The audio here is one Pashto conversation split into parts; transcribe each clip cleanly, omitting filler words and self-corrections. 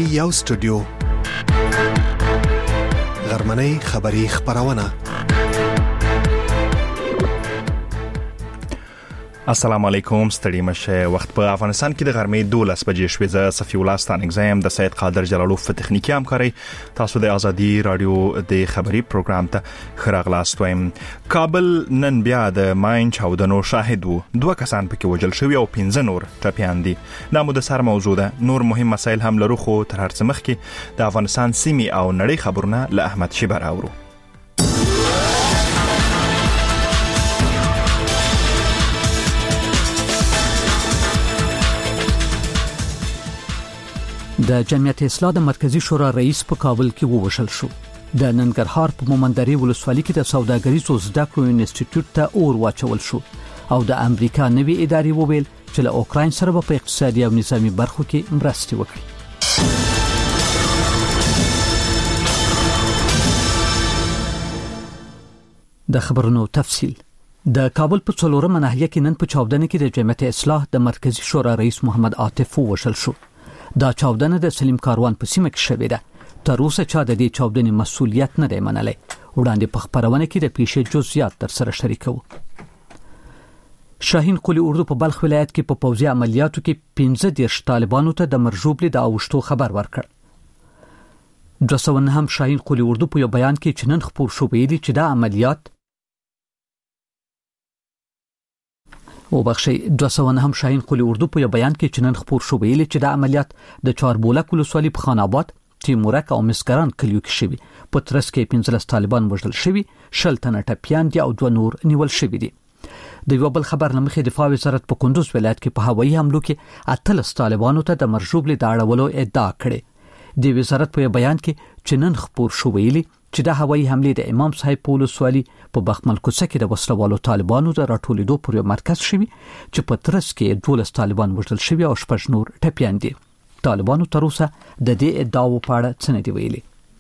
یو سټوډیو غرمنۍ خبری خبرونه. السلام علیکم، ستړي مشه. وخت په افغانستان کې د غرمې 12 بجې شوې. زه صفی الله ستانګزم د سید قادر جلالوف په تخنیکی همکاري تاسو د ازادي رادیو د خبری پروګرام ته خراغلاست وایم. کابل نن بیا د ماین چاودنو شاهد وو. 2 کسان پکې وژل شوي او 15 نور ټپيان دي. دا مو د سر موضوع ده. نور مهم مسایل هم لرو، خو تر هر څه مخکې د افغانستان سیمې او نړۍ خبرونه له احمد شیبر اورو. د جمعیت اصلاح د مرکزی شورا رئیس په کابل کې ووژل شو. د ننګرهار په مومندري ولسوالۍ کې د سوداګریزو زده کړو انسټیټیوټ ته اور واچول شو او د امریکا نوي ادارې وویل چې له اوکراین سره په اقتصادي او نظامی برخو کې مرستې وکړي. د خبرونو تفصیل. د کابل په څلورمه ناحیه کې نن په چاودنه کې د جمعیت اصلاح د مرکزی شورا رئیس محمد عاطف ووژل شو. دا چاودنه د سلیم کاروان په سیمه کې شوې ده. تر اوسه چا د دې چاودنې مسؤلیت نه دی منلی. وړاندې په خبرونه کې د پیښې جزئیات تر سره شریکو. شاهین قلی اردو په بلخ ولایت کې په پوځي عملیاتو کې 15 طالبانو ته د مرجوبلي د اوشتو خبر ورکړ. 209 شاهین قلی اردو په یو بیان کې چنن خبر شو ویلي چې دا عملیات او بخشي 209 شاهین قلی اردو په یو بیان کې چنن خبر شو ویلي چې دا عملیات د چاربولک ولسوالۍ په خان آباد، تیمورک او مسګران کلیو کې شوي. په ترڅ کې 15 طالبان وژل شوي، 10 تنه ټپيان دي او 2 نور نیول شوي دي. د یو بل خبر لمخې دفاع وزارت په کندوز ولایت کې په هوایي حملو کې 18 طالبانو ته د مرجوبلي د اړولو ادعا کړې. د وزارت په بیان کې چنن خبر شو ویلي چې د هوایي حملې د امام صاحب په ولسوالۍ په بخمل کوڅه کې د وسلوالو طالبانو د راټولېدو پر یو مرکز شوي چې په ترڅ کې 12 طالبان وژل شوي او 6 نور ټپيان دي. طالبانو تر اوسه د دې ادعاو په اړه څه نه دی ویلي.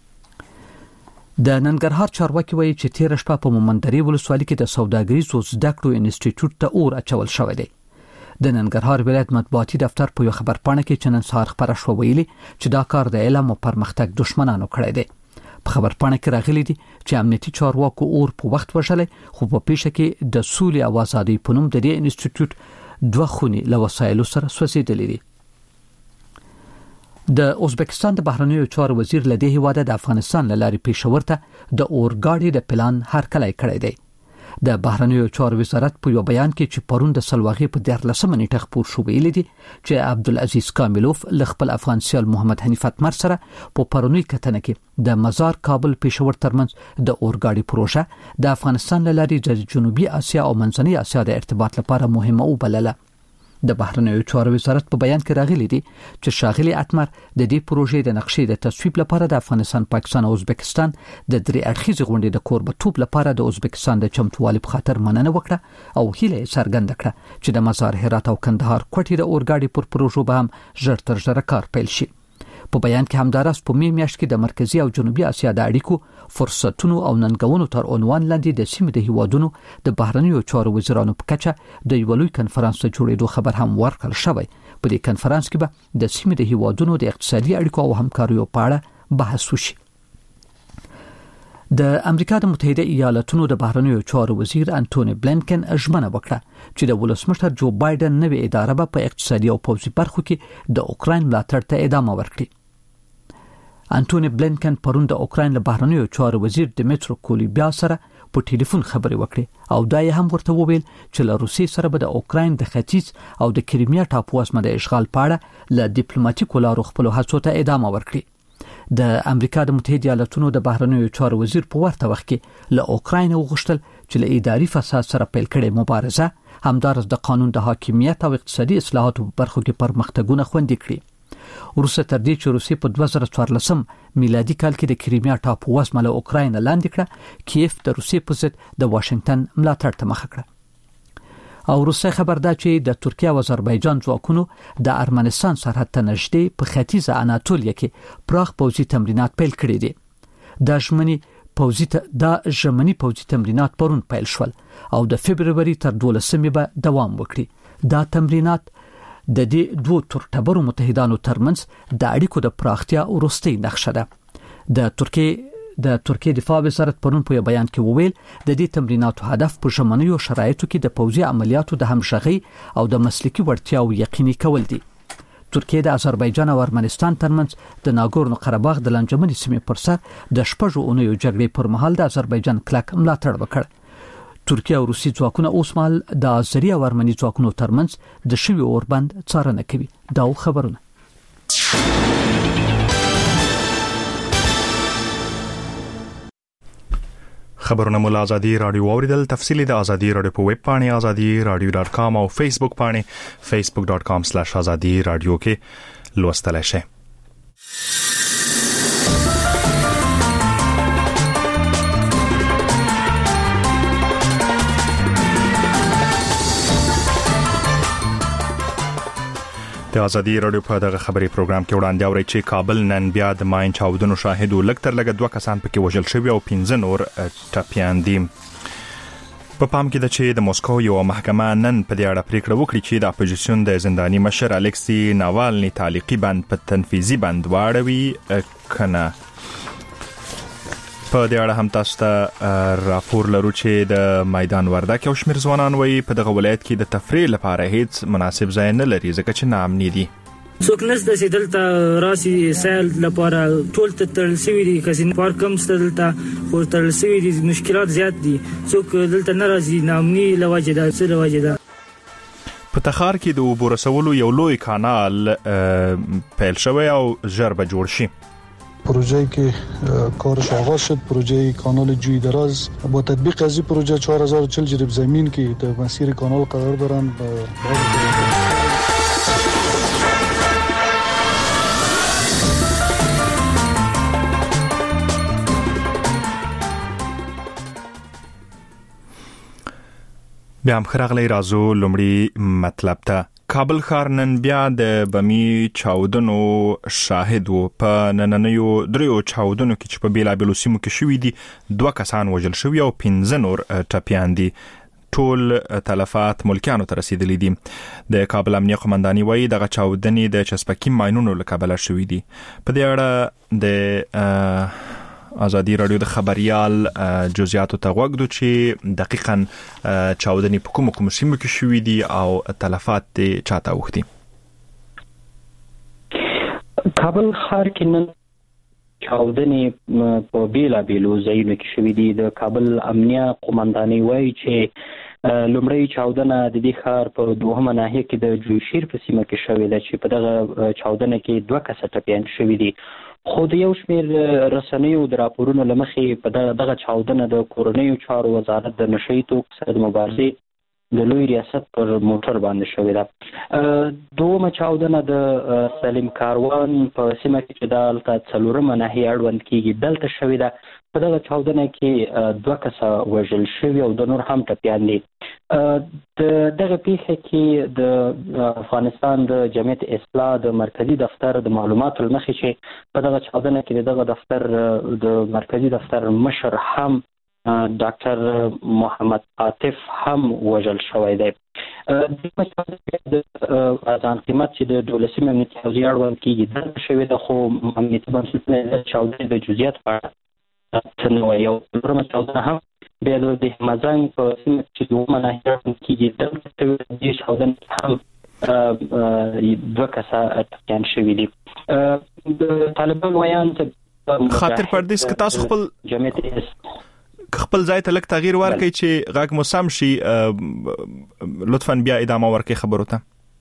د ننګرهار چارواکي وایي چې تیر شپه په مومندري ولسوالۍ کې د سوداګریزو زده کړو انسټیټیوټ ته اور اچول شوی دی. د ننګرهار ولایت مطبوعاتي دفتر په یو خبرپاڼه کې چنن سهار خبره شو ویلي چې دا کار د علم او پرمختګ دشمنانو کړی دی. په خبرپاڼه کې راغلي دي چې امنیتي چارواکو اور په وخت وژلې، خو په پیښه کې د سولې او ازادۍ په نوم د دې انسټیټیوټ 2 خونې له وسایلو سره سوځېدلې دي. د ازبکستان د بهرنیو چارو وزیر له دې هیواده د افغانستان له لارې پېښور ته د اورګاډي د پلان هرکلی کړی دی. د بهرنیو چارو وزارت په یو بیان کې چې پرون د سلواغې په 14 نیټه خبر شو ویلي دي چې عبدالعزیز کاملوف له خپل افغان سیال محمد حنیف اتمر سره په پرونی کتنه کې د مزار کابل پېښور ترمنځ د اورګاډي پروژه د افغانستان له لارې د جنوبي اسیا او منځنۍ اسیا د ارتباط لپاره مهمه وبلله. د بهرنیو چارو وزارت په بیان کې راغلي دي چې شاغلي اتمر د دې پروژې د نقشې د تصویب لپاره د افغانستان، پاکستان او ازبکستان د 3 اړخیزې غونډې د کوربتوب لپاره د ازبکستان د چمتووالي په خاطر مننه وکړه او هیله څرګنده کړه چې د مزار، هرات او کندهار کوټې د اورګاډي پر پروژو به هم ژر تر ژره کار پیل شي. په بیان کې همداراز په میاشت کې د مرکزی او جنوبي اسیا د اړیکو، فرصتونو او ننګونو تر عنوان لاندې د سیمې د هیوادونو د بهرنیو چارو وزیرانو په کچه د یو لوی کنفرانس ته جوړېدو خبر هم ورکړل شوی. په دې کنفرانس کې به د سیمې د هیوادونو د اقتصادي اړیکو او همکاریو په اړه بحث وشي. د امریکا د متحده ایالاتونو د بهرنیو چارو وزیر انټونی بلینکن ژمنه وکړه چې د ولسمشر جو بایدن نوې اداره به په اقتصادي او پوځي برخو کې د اوکراین ملاتړ ته ادامه ورکړي. انټونی بلینکن پرون د اوکراین له بهرنیو چارو وزیر دمیترو کولیبیا سره په ټلیفون خبرې وکړې او دا یې هم ورته وویل چې له روسیې سره به د اوکراین د ختیځ او د کریمیا ټاپو اسمه د اشغال په اړه له ډیپلوماټیکو لارو خپل هڅو ته ادامه ورکړي. د امریکا د متحده ایالاتونو د بهرنیو چارو وزیر په ورته وخت کې له اوکراین وغوښتل چې له اداري فساد سره پیل کړي مبارزه همدارس د قانون د حاکمیت او اقتصادي اصلاحاتو په برخو کې پرمختګونه خوندي کړي. وروسته تر دې چې روسیې په 2014 میلادي کال کې د کریمیا ټاپو وسمه له اوکراین لاندې کړه، کیف د روسیې په ضد د واشنگټن ملاتړ ته مخه کړه. او روسیه خبر ده چې د ترکیه او آذربایجان ځواکونو د ارمنستان سرحد ته نږدې په ختیځه اناتولیا کې پراخ پوځي تمرینات پیل کړي دي. د ژمني پوځي تمرینات پرون پیل شول او د فبرवरी تر 12 به دوام وکړي. دا تمرینات د دې دوه ترټبرو متحدانو ترمنځ د اړیکو د پراختیا وروستۍ نقشه ده. د ترکیه دفاع وزارت پرون په بیان کې وویل د دې تمریناتو هدف په ژمنیو شرایطو کې د پوځي عملیاتو د همغږي او د مسلکي وړتیاو یقیني کول دي. ترکیه د آذربایجان او ارمنستان ترمنځ د ناګورنو قرهباغ د لنجمنې سیمې پر سر د شپږو اونیو جګړې پر مهال د آذربایجان کلک ملاتړ وکړ. ترکیه او روسي ځواکونه اوس مهال د آذري او ارمني ځواکونو ترمنځ د شوي اوربند څارنه کوي. دا خبرونه خبرونه مول ازادي رادیو اوریدل. تفصیلی د ازادي رادیو په ویب پاڼه azadi-radio.com او فیسبوک پاڼه facebook.com/azadi radio کې لوستلای شئ. د ازادي رادیو په دغه خبري پروګرام کې وړاندې اوري چې کابل نن بیا د ماین چاودنو شاهد لږ تر لږه 2 کسان پکې وژل شوي او 15 نور ټپيان دي. په پام کې ده چې د موسکو یو محکمه نن په دې اړه پریکړه وکړه چې د اپوزیشن د زنداني مشر الکسی ناوالني تعلیقي بند په تنفيذي بند واړوي کنه. په دې اړه هم تاسو ته راپور لرو چې د میدان وردک او شمیر ځوانان وایي په دغه ولایت کې د تفریح لپاره هیڅ مناسب ځای نه لري ځکه چې ناامني دي. څوک نشته چې دلته راسي سیل لپاره ټول تړل شوي دي. کسین پارک هم دلته خو تړل شوي دي. مشکلات زیات دي. څوک دلته نه راځي. ناامني لوجه ده څه لوجه ده. په تخار کې د اوبو رسولو یو لوی کانال پیل شوی او ژر به جوړ شي. پروژه‌ای که کارش آغاز شد، پروژه کانال جوی دراز با تطبیق از این پروژه 4040 جریب زمین که در مسیر کانال قرار دارند بیا هم خراغلی رازو لومړی مطلب ته. کابل ښار نن بیا د بمی چاودنو شاهد و. په نننیو دریو چاودنو کې چې په بیلابیلو سیمو کې شوي دي 2 کسان وژل شوي او 15 نور ټپیان دي. ټول تلفات ملکیانو ته رسیدلي دي. د کابل امنیه قومنداني وایي دغه چاودنې د چسپکي ماینونو له کبله شوي دي. په دې اړه د ازادي رادیو د خبريال جزئیاتو ته غوږ چې دقیقاً چاودنې په کوم سیمو کې شوي دي او تلفات دې چاته وختي. کابل ښار کې نن چاودنې په بیلابیلو ځایونو کې شوي دي. د کابل امنیه قومنداني وایي چې لومړی چاودنه د دې ښار په دوهمه ناحیه کې د جوشیر په سیمه کې شوې ده چې په دغه چاودنه کې 2 کسه ټپیان شوي دي. خو د یو شمېر رسنیو د راپورونو له مخې په دغه چاودنه د کورنیو چارو وزارت د نشهیي توکو سره د مبارزې د لوی ریاست پر موټر باندې شوې ده. دومه چاودنه د سلیم کاروان په سیمه کې چې دلته 4مه ناحیه اړوند کېږي دلته شوې ده. په دغه چاودنه کې 2 کسه وژل شوي او د نور هم ټپیان دي. د دغه پیښه کې د افغانستان د جمعیت اصلاح د مرکزی دفتر د معلوماتو لمخې چې په دغه چاودنه کې دغه دفتر د مرکزی دفتر مشر هم ډاکټر محمد عاطف هم وژل شوی دی. د ځان قیمت چې د 12 امنیتي حوزې اړوند کېږي دلته شوې ده خو امنیتي بنسټونه د چاودنې د جزئیات په اړه څه نه وایي. او نورمه چاودنه هم بیا د همزنګ په سیمه چې 2مه ناحیه اړوند کېږي دلته شوې ده. دې چاودنې هم 2 کسه ټپیان شوي دي. د طالبان ویان خاطر پردیس که تاسو خپل ځای ته لږ تغییر ورکړئ چې غږ مو سم شي لطفاً بیا ادامه ورکړئ خبرو ته.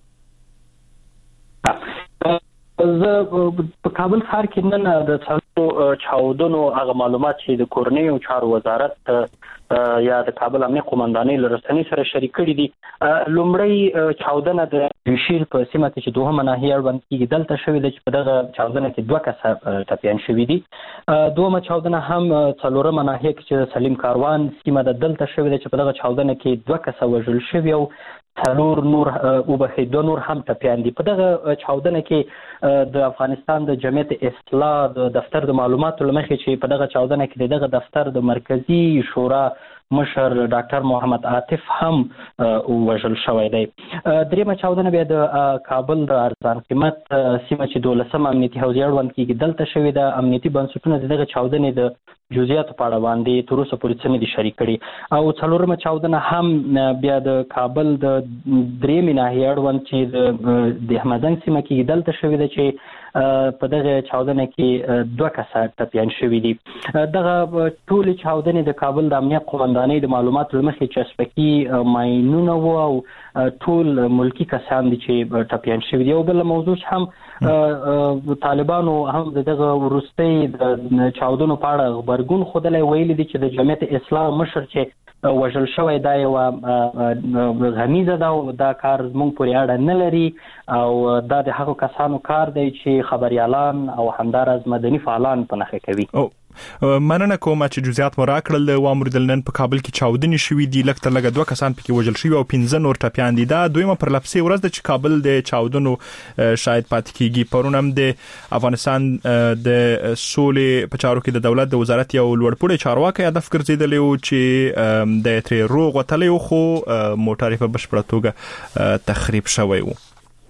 زه په کابل ښار کې نن د چاودنو هغه معلومات چې د کورنیو چارو وزارت یا د کابل امنیه قومندانۍ له رسنۍ سره شریک کړي دي. لومړی چاودنه د جوشیر په سیمه کې چې 2مه ناحیه اړوند کېږي دلته شوې ده چې په دغه چاودنه کې 2 کسه ټپیان شوي دي. 2مه چاودنه هم 4مه ناحیه کې چې سلیم کاروان سیمه ده دلته شوې ده چې په دغه چاودنه کې 2 کسه وژل شوي او 4 نور وبخښئ 2 نور هم ټپیان دي. په دغه چاودنه کې د افغانستان د جمعیت اصلاح د دفتر د معلوماتو لمخې چې په دغه چاودنه کې دغه دفتر د مرکزی شورا مشر ډاکټر محمد عاطف هم وژل شوی دی. دریمه چاودنه بیا د کابل د ارزان قیمت سیمه چې 12 امنیتي حوزې اړوند کېږي دلته شوې ده. امنیتي بنسټونه دغه چاودنې د جزئیات په اړه باندې تر اوسه پورې څه نه دي شریک کړي. او څلورمه چاودنه هم بیا د کابل د درېمې ناحیې اړوند چې د احمدزنګ سیمه کې دلته شوې ده چې په دغه چاودنه کې 2 کسه ټپیان شوي دي. دغه ټولې چاودنې د کابل د امنیت قومندانۍ د معلوماتو له مخې چسپکي ماینونه وو او ټول ملکی کسان دي چې ټپیان شوي دي. او بل موضوع هم طالبانو هم دغه وروستي د چاودنو په اړه خبرګون خوده ویلي دي چې د جمعیت اسلام مشر چې وژل شوی دا یو غمیزه ده او دا کار زموږ پورې اړه نه لري او دا د هغو کسانو کار دی چې خبريالان او همدارز مدني فعالان په نښه کوي. مننه کوم چې جزئیات مو راکړل. و امریدل نن په کابل کې چاودنې شوې دي، لکه تر لږه 2 کسان پکې وژل شوي او 15 نور ټپیان دي. دا دویمه پر لپسې ورځ ده چې کابل د چاودنو شاید پاتې کیږي. پرون هم د افغانستان د سولې په چارو کې د دولت د وزارت یو لوړپوړی چارواکي هدف ګرځیدلی و چې د ترې روغ وتلی و خو موټر په بشپړه توګه تخریب شوی و.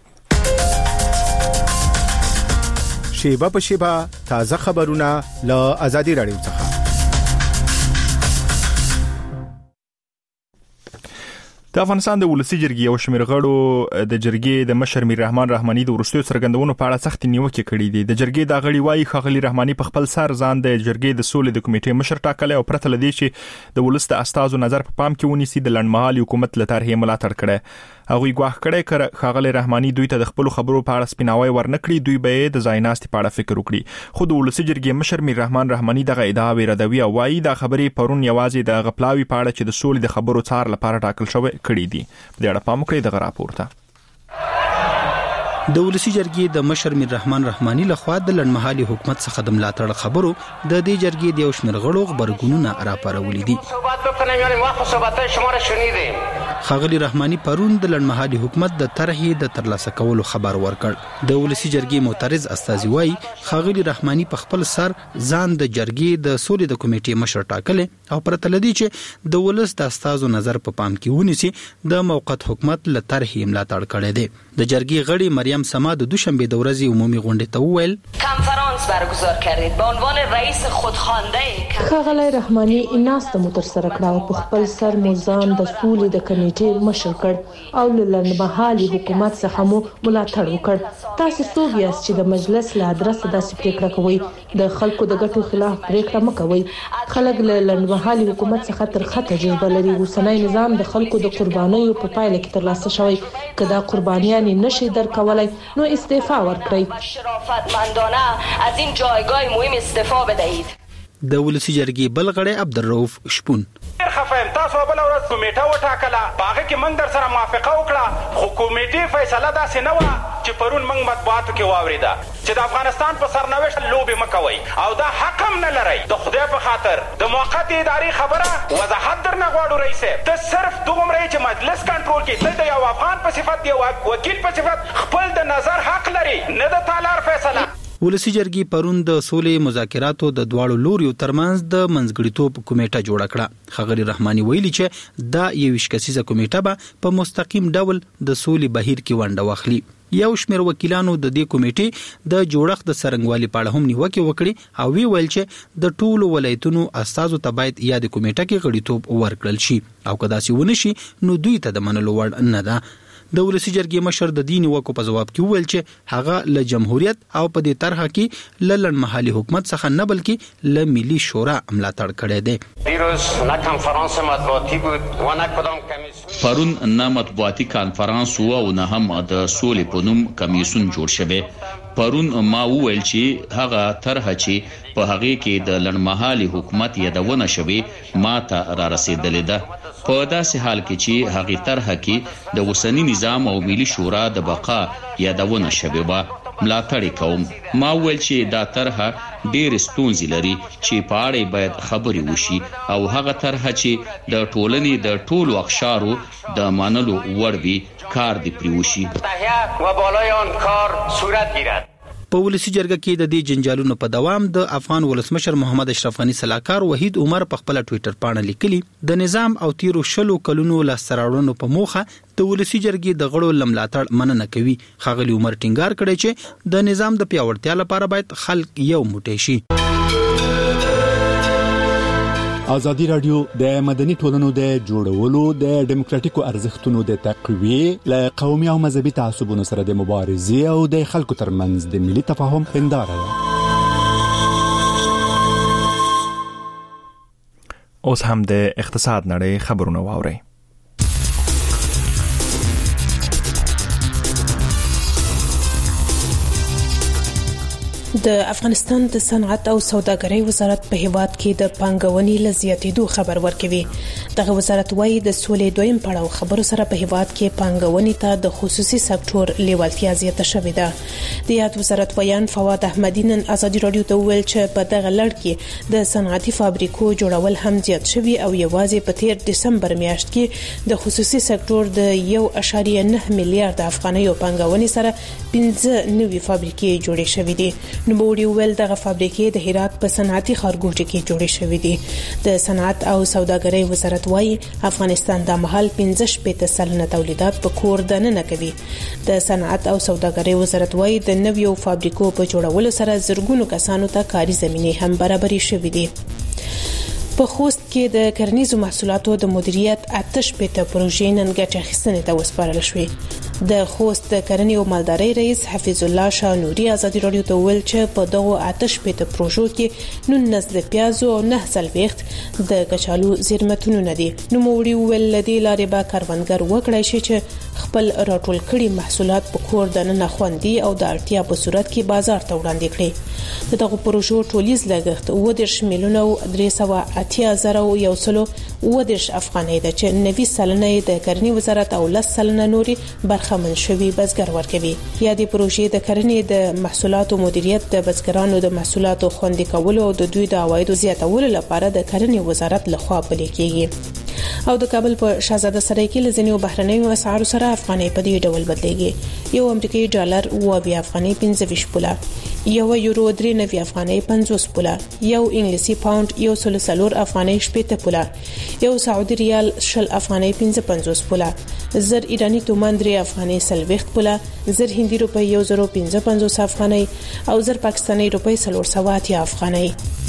شیبه په شیبه تازه خبرونه له آزادي رادیو څخه. د افغانستان د ولسی جرګې او شمیر غړو د جرګې د مشر میر رحمان رحماني د ورستیو څرګندونو په اړه سخت نیوکه کړې دي. د جرګې د غړي وايي خغلی رحماني په خپل سر ځان د جرګې د سولې د کمیټې مشر ټاکلی او پرته لدی چې د ولست استازو نظر په پام کې ونیسي د لړمحالي حکومت له طرحې ملاتړ کړي. هغه ګواښ کړی خغلی رحماني دوی ته د خپل خبرو په اړه سپیناوی ورنکړي، دوی به د ځایناستي په اړه فکر وکړي. خو د ولسی جرګې مشر میر رحمان رحماني دغه ادعا ردوي او وايي دا خبرې پرون یوازې د غپلاوي په اړه چې د سولې د خبرو څار لپاره ټاکل شوی کړي دي. د اړه پام وکړئ دغه راپورته. د ولسی جرګې د مشر میر رحمان رحماني لخوا د لړمحالي حکومت څخه د ملاتړ خبرو د دې جرګې د یو شمېر غړو خبرګونونه راپارولي دي. خغلی رحماني پرون د لړمحالي حکومت د طرحې د ترلاسه کولو خبر ورکړ. د ولسی جرګې معترض استازي وایي خغلی رحماني په خپل سر ځان د جرګې د سولې د کمیټې مشر ټاکلی او پرته لدی چې د ولس د استازو نظر په پام کې ونیسي د موقت حکومت له طرحې ملاتړ کړی دی. د جرګې غړي مریم سما د دوشنبه د ورځې عمومي غونډې ته وویل کنفرانس برگزار کردید به عنوان رئیس خودخوانده خغلی رحماني ناست مترسره کړه او په خپل سر موزان د سولې د کمیټې مشر کړ او لړمحالي حکومت څخه مو ملاتړ وکړ. تاسو څوک یاست چې د مجلس له ادرسه داسې پریکړه کوي؟ د خلکو د ګټو خلاف پریکړه مکوئ. خلک له لړمحالي حکومت څخه ترخه تجربه لري. اوسنی نظام د خلکو د قربانیو په پایله کې ترلاسه شوی. کدا قربانیان نشي درکولای نو استعفا ورکړئ. شرافتمندانه از این جایگاه مهم استعفا بدهید. د ولسی جرګې بل غړی عبدالرؤف شپون خفایم تاسو بل ورځ کمیټه وټاکله باغه کې موږ در سره موافقه وکړه خو کمیټې فیصله داسې نه و چې پرون موږ مطبوعاتو کې واوریده چې د افغانستان په سرنوشت لوبې مکوي او دا حق هم نه لري. د خدای په خاطر د موقت اداري خبره وضاحت درنه غواړو رئیس ته صرف دومره چې مجلس کنټرول کې د یو افغان په صفت یو وکیل په صفت خپل د نظر حق لري نه د تالار فیصله. ولسی جرګې پرون د سولې مذاکراتو د دواړو لوریو ترمنځ د منځګړیتوب کمیټه جوړه کړه. خغلی رحماني ویلي چې دا 21 کسیزه کمیټه به په مستقیم ډول د سولې بهیر کې ونډه واخلي. یو شمېر وکیلانو د دې کمیټې د جوړښت د څرنګوالي په اړه هم نیوکه وکړي او ویل چې د ټولو ولایتونو استازو ته باید یا د کمیټه کې غړیتوب ورکړل شي او که داسې ونه شي نو دوی ته د منلو وړ نه ده. د ولسی جرګې مشر د دین وکو په جواب کې وویل چې هغه له جمهوریت او په دې طرح کې له لړمحالي حکومت څخه نه بلکې له ملي شورا ملاتړ کړی دی. دیروز نه کنفرانس مطبوعاتي بود و نه کدام کمیسیون پرون نه مطبوعاتي کنفرانس و او نه هم د سولې په نوم کمیسیون جوړ شوی. پرون ما وویل چې هغه طرح چې په هغه کې د لړمحالي حکومت یادونه شوی ما ته را رسیدلې ده. په داسې حال کې چې هغه طرح کې د اوسنی نظام او ملي شورا د بقا یادونه شوی و ملاتړ کوم. ما ویل چې دا طرح ډېر ستونزې لري چې په اړه باید خبرې وشي او هغه طرح چې د ټولنې د ټولو اقشارو د منلو وړ وي کار دی پریوشي و بالای آن کار صورت گیرد. په ولسی جرګه کې د دې جنجالونو په دوام د افغان ولسمشر محمد اشرف غنی سلاکار وحید عمر په خپل ټوئیټر باندې لیکلي د نظام او تیرو شلو کلونو لاسراړونو په موخه د ولسی جرګې د غړو لملاتړ مننه کوي. ښاغلي عمر ټینګار کړی چې د نظام د پیاوړتیا لپاره باید خلک یو موټی شي. ازادي رادیو د مدني ټولنو د جوړولو د ډیموکراتیکو ارزښتونو د تقویې له قومي او مذهبي تعصبونو سره د مبارزې او د خلکو ترمنځ د ملي تفاهم هنداره ده. اوس هم د اقتصاد نړۍ خبرونه واورئ. د افغانستان د صنعت او سوداګرۍ وزارت په هیواد کې د پانګونې لزیاتېدو خبر ورکوي. دغه وزارت وايي د سولې دویم پړاو خبرو سره په هیواد کې پانګونې ته د خصوصي سکتور لیوالتیا زیاته شوې ده. د یاد وزارت ویان فواد احمدی نن ازادي رادیو ته ویل چې په دغه لړ کې د صنعتي فابریکو جوړول هم زیات شوي او یوازې په 13 دسمبر میاشت کې د خصوصي سکتور د 1.9 میلیارډ افغانیو پانګونې سره 15 نوې فابریکې جوړې شوې دي. نوموړي ویل دغه فابریکې د هرات په صنعتي ښارګوټي کې جوړې شوې دي. د صنعت او سوداګرۍ وزارت وايي افغانستان د مهال 15% تولیدات په کور دننه کوي. د صنعت او سوداګرۍ وزارت وايي د نویو فابریکو په جوړولو سره زرګونو کسانو ته کاري زمینه هم برابرې شوې دي. په خوست کې د کرنیزو محصولاتو د مدیریت 8 پروژې نن ګټه اخیستنې ته وسپارل شوې. د خوست د کرنې او مالدارۍ رئیس حفیظ الله شاه نوري ازادي رادیو ته ویل چې په دغه 8 پروژو کې 19 د پیازو او 9 د کچالو زیرمتونونه دي. نوموړي ویل لدی لارې به کاروانګر وکړای شي چې خپل راټول کړي محصولات په کور دننه خوندي او د اړتیا په صورت کې بازار ته وړاندې کړي. دغه پروژو ټولیز لګښت 10 میلیونه 380,110 افغانۍ ده چې 90 سلنه د کرنې وزارت او 10 سلنه نوري برخمن شوي بزګر ورکوي. یا د پروژې د کرنې د محصولاتو مدیریت د بزګرانو د محصولاتو خوندي کولو او د دوی د عوایدو زیاتولو لپاره د کرنې وزارت لخوا پلي کیږي. او د کابل په شاهزاده سرای کې لزنیو بهرنیو اسعارو سره افغانۍ په دې ډول بدلېږي. یو امریکایي ډالر 20 افغانۍ 25 پوله، یو یورو 93 افغانۍ 50 پوله، یو انګلیسي پاوند 104 افغانۍ 70 پوله، یو سعودي ریال 10 افغانۍ 55 پوله، زر ایرانی تومان 3 افغانۍ 40 پوله، زر هندي روپۍ 1055 افغانۍ او زر پاکستاني روپۍ 480 افغانۍ.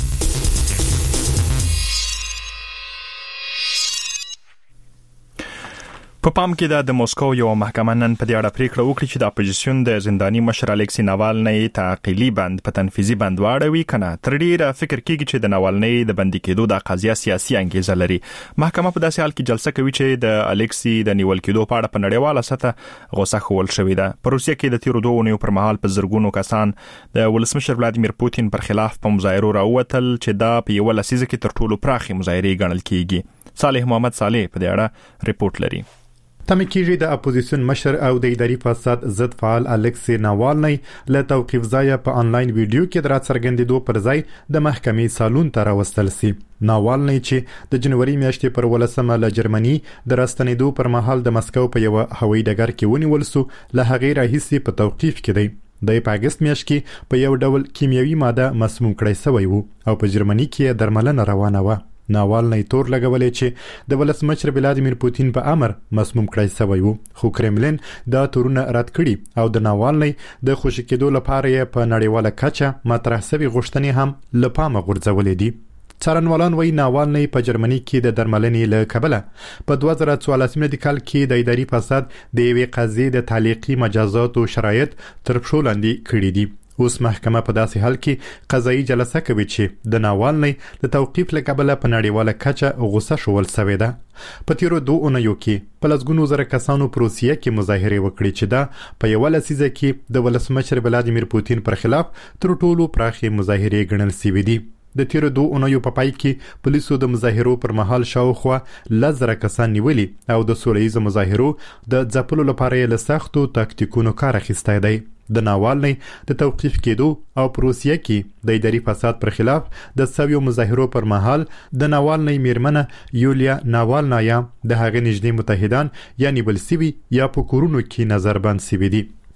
په پام کې د موسکو یو محکمه نن په دې اړه پریکړه وکړه چې د اپوزیشن د زنداني مشر الکسی ناوالنی تعقیبي بند په تنفیذي بند واړوي کنه. تر ډیره فکر کیږي چې د ناوالنی د بندي کېدو د قضیه سیاسي انګیزه لري. محکمه په داسې حال کې جلسه کوي چې د الکسی د نیول کېدو په اړه په نړیواله سطح غوسه خول شوې ده. په روسیه کې د تیرو 2 اونیو پر مهال په زرګونو کسان د ولسمشر ولادیمیر پوتین پر خلاف په مظاهرو راووتل چې دا په یو لسیزه کې تر ټولو پراخي مظاهرې ګڼل کیږي. صالح محمد صالح په دې اړه ریپورت لري. تمه کیږي د اپوزیشن مشر او د اداري فساد ضد فعال الکسی ناوالنی له توقيف ځای په انلاین ویډیو کې درات څرګندېدو پر ځای د محکمې سالون ته راوستل شي. ناوالنی چې د جنوري میاشتې پر 18 له جرمني د راستنېدو پر مهال د مسکو په یو هوایي ډګر کې ونیول شو، له هغې راهیسې په توقيف کې دی. د اگست میاشت کې په یو ډول کیمیاوي ماده مسموم کړی شوی وو او په جرمني کې درملنه روانه و. ناوالنی تور لګولې چې د ولسمشر ولادیمیر پوتین په امر مسموم کړی شوی وو، خو کرملین دا تورونه رد کړي او د ناوالنی د خوشی کېدو لپاره یې په نړیواله کچه مطرح شوی غوښتنې هم لپامه غورځولې دي. څارنوالان وایي ناوالنی په جرمني کې د درملنې له کبله په 2014 کال کې د اداري فساد د یوې قضیې د تعلیقي مجازاتو شرایط تر پښو لاندې کړي دي. اوس محکمه په داسې حال کې قضایي جلسه کوي چې د ناوالنی د توقيف له کبله په نړیواله کچه غوسه شول شوې ده. په تیرو 2 اونیو کې په لسګونو زره کسانو په روسیه کې مظاهره وکړي چې دا په یو لسیزه کې د ولسمشر ولادیمیر پوتین پر خلاف تر ټولو پراخي مظاهره ګڼل شوې دي. د تیرو 2 اونیو په پای کې پولیسو د مظاهرو پر مهال شاوخوا 10,000 کسان نیولي او د سولهییز مظاهرو د ځپلو لپاره یې له سختو تاکتیکونو کار اخیستی دی. د ناوالنی د توقيف کېدو او پروسیه کې د اداري فساد پر خلاف د سویو مظاهرو پر مهال د ناوالنی میرمنه یولیا ناوالنایا د هغې نږدې متحدان یعنی بل سوي یا په کورونو کې نظربند سوي دي.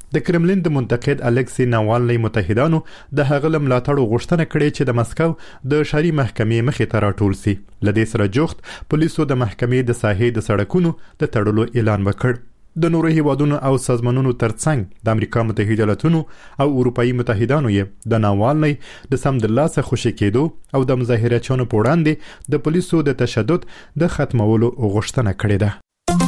د کرملین د منتقد الکسی ناوالنی متحدانو د هغه ملاتړ غوښتنه کړې چې د مسکو د شرعي محکمې مخې ته راټول سي. لدې سره جوخت پولیسو د محکمې د ساحې د سړکونو د تړلو اعلان وکړ. د نورو هیوادونو او سازمانونو ترڅنګ د امریکا متحده ایالاتونو او اروپאי متحدانو یې د ناوالنی د سم د لاسه خوشی کېدو او د مظاهراتونو په وړاندې د پولیسو د تشدد د ختمولو غوښتنه کړې ده.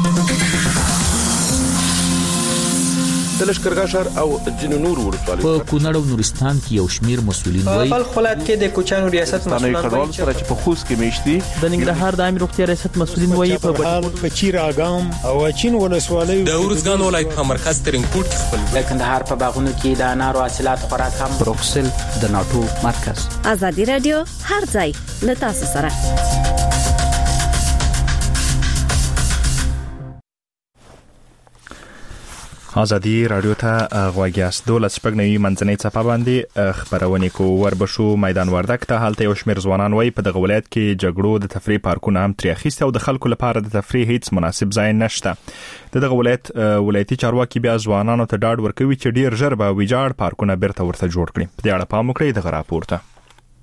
د لشکرګاه او جنو نور ولسوالۍ په کونړ او نورستان کې یو شمیر مسولین وایي په خپلات کې د کوچانو ریاست مسولان وایي چې په خوست کې میشتي د ننګرهار د امیر روغتیا ریاست مسولین وایي په چیر اګام او چین ولسوالۍ د اورزګان ولایت په مرکز ترنګپورټ کې خپل د کندهار په باغونو کې د انارو حاصلات خوراک هم بروکسل د ناتو مرکز. ازادي رادیو هر ځای له تاسو سره. ازادي رادیو ته غواګیاست 12 منځنۍ صفه باندې خبرونه کو وربشو میدان وردک ته حالت یو شمیر ځوانان وای په دغه ولایت کې جګړو د تفریح پارکونه هم تریخیسته او د خلکو لپاره د تفریح هیڅ مناسب ځای نشته. دغه ولایتي چارواکي بیا ځوانانو ته ډاډ ورکوي چې ډیر ژر به ویجاړ پارکونه بیرته ورته جوړ کړي. په دې اړه پام وکړئ دغه راپور ته.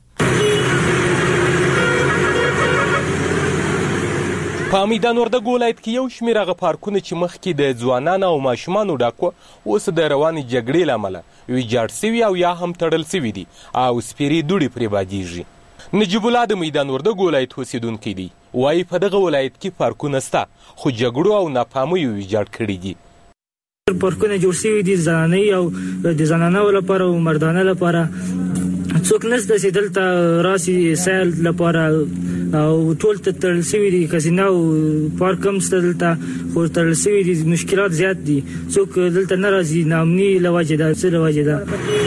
په میدان وردګ ولایت کې یو شمیر هغه پارکونه چې مخکې د ځوانانو او ماشومانو ډاکو اوس د رواني جګړې لامل ویجاړ شوي او یا هم تړل شوي دي او سپیری دوړي پرې بادیږي. نجیب الله د میدان وردګ ولایت اوسیدونکی دی، وایي په دغه ولایت کې پارکونه شته خو جګړو او ناپامیو ویجاړ کړي دي. پارکونه جوړ شوي دي زنانه او د زنانو لپاره او مردانه لپاره. څوک نشته چې دلته راسي سیل لپاره او ټول ته تړل شوي دي. کزینه او پارک هم شته دلته خو تړل شوي دي. مشکلات زیات دي. څوک دلته نه راځي ناامني له وجې ده څه له وجې ده.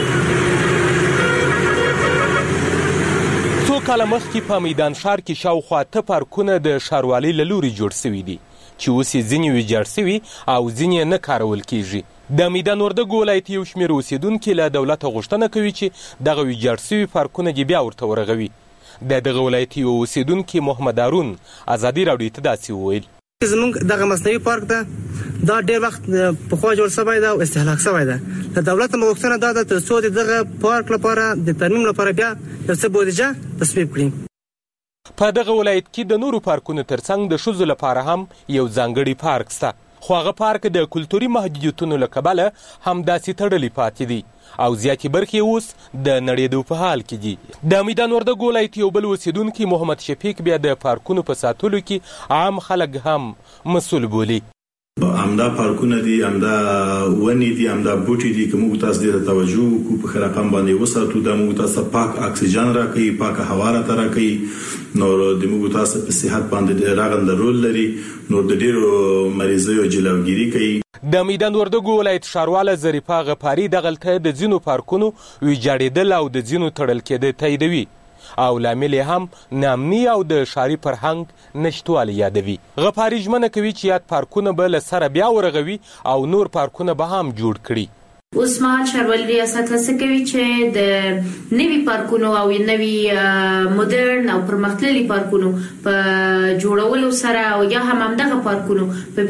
څو کاله مخکې په میدان ښار کې شاوخوا 8 پارکونه د ښاروالۍ له لوري جوړ شوي دي چې اوس یې ځینې ویجاړ شوي او ځینې نه کارول کیږي. د میدان وردګ ولایت یو شمیر اوسیدونکي له دولته غوښتنه کوي چې دغه ویجاړ شوي پارکونه دې بیا ورته ورغوي. د دغه ولایت یو اوسیدونکي محمد هارون ازادي راډیو ته داسې وویل: زمونږ دغه مصنوعي پارک ده دا ډېر وخت پخوا جوړ شوی ده او استهلاک شوی ده. د دولت غوښتنه دا ده تر څو د دغه پارک لپاره د ترمیم لپاره بیا یو څه بودیجه تصویب کړي. په دغه ولایت کې د نورو پارکونو ترڅنګ د ښځو لپاره هم یو ځانګړی پارک شته خو هغه پارک د کلتوري محدودیتونو له کبله همداسې تړلی پاتې دي او زیاتې برخې اوس د نړېدو په حال کې دي. د میدان وردګ ولایت یو بل اوسیدونکي محمد شفیق بیا د پارکونو په ساتلو کې عام خلک هم مسؤل بولي. همدا پارکونه دي، همدا ونې دي، همدا بوټي دي. که موږ تاسو دې توجه وکړو په ښه رقم باندې وساتو دا موږ تاسو پاک اکسیجن راکوي، پاکه هوا راته راکوي، نو د موږ تاسو په صحت باندې راغنده رول لري، نو د ډېرو مریضیو جلوګیري کوي. د میدان وردګ ولایت ښاروال ظریفه غفاري دغلته د ځینو پارکونو ویجاړېدل او د ځینو تړل کېدل تاییدوي او لامل هم نامني او د ښاري فرهنګ نشتوالی یادوي. غفاري ژمنه کوي چې یاد پارکونه به له سره بیا ورغوي او نور پارکونه به هم جوړ کړي. اوس مهال ښاروالي ریاست هڅه کوي چې د نوي پارکونو او نوي مدرن او پرمختللي پارکونو په جوړولو سره او یا هم همدغه پارکونو په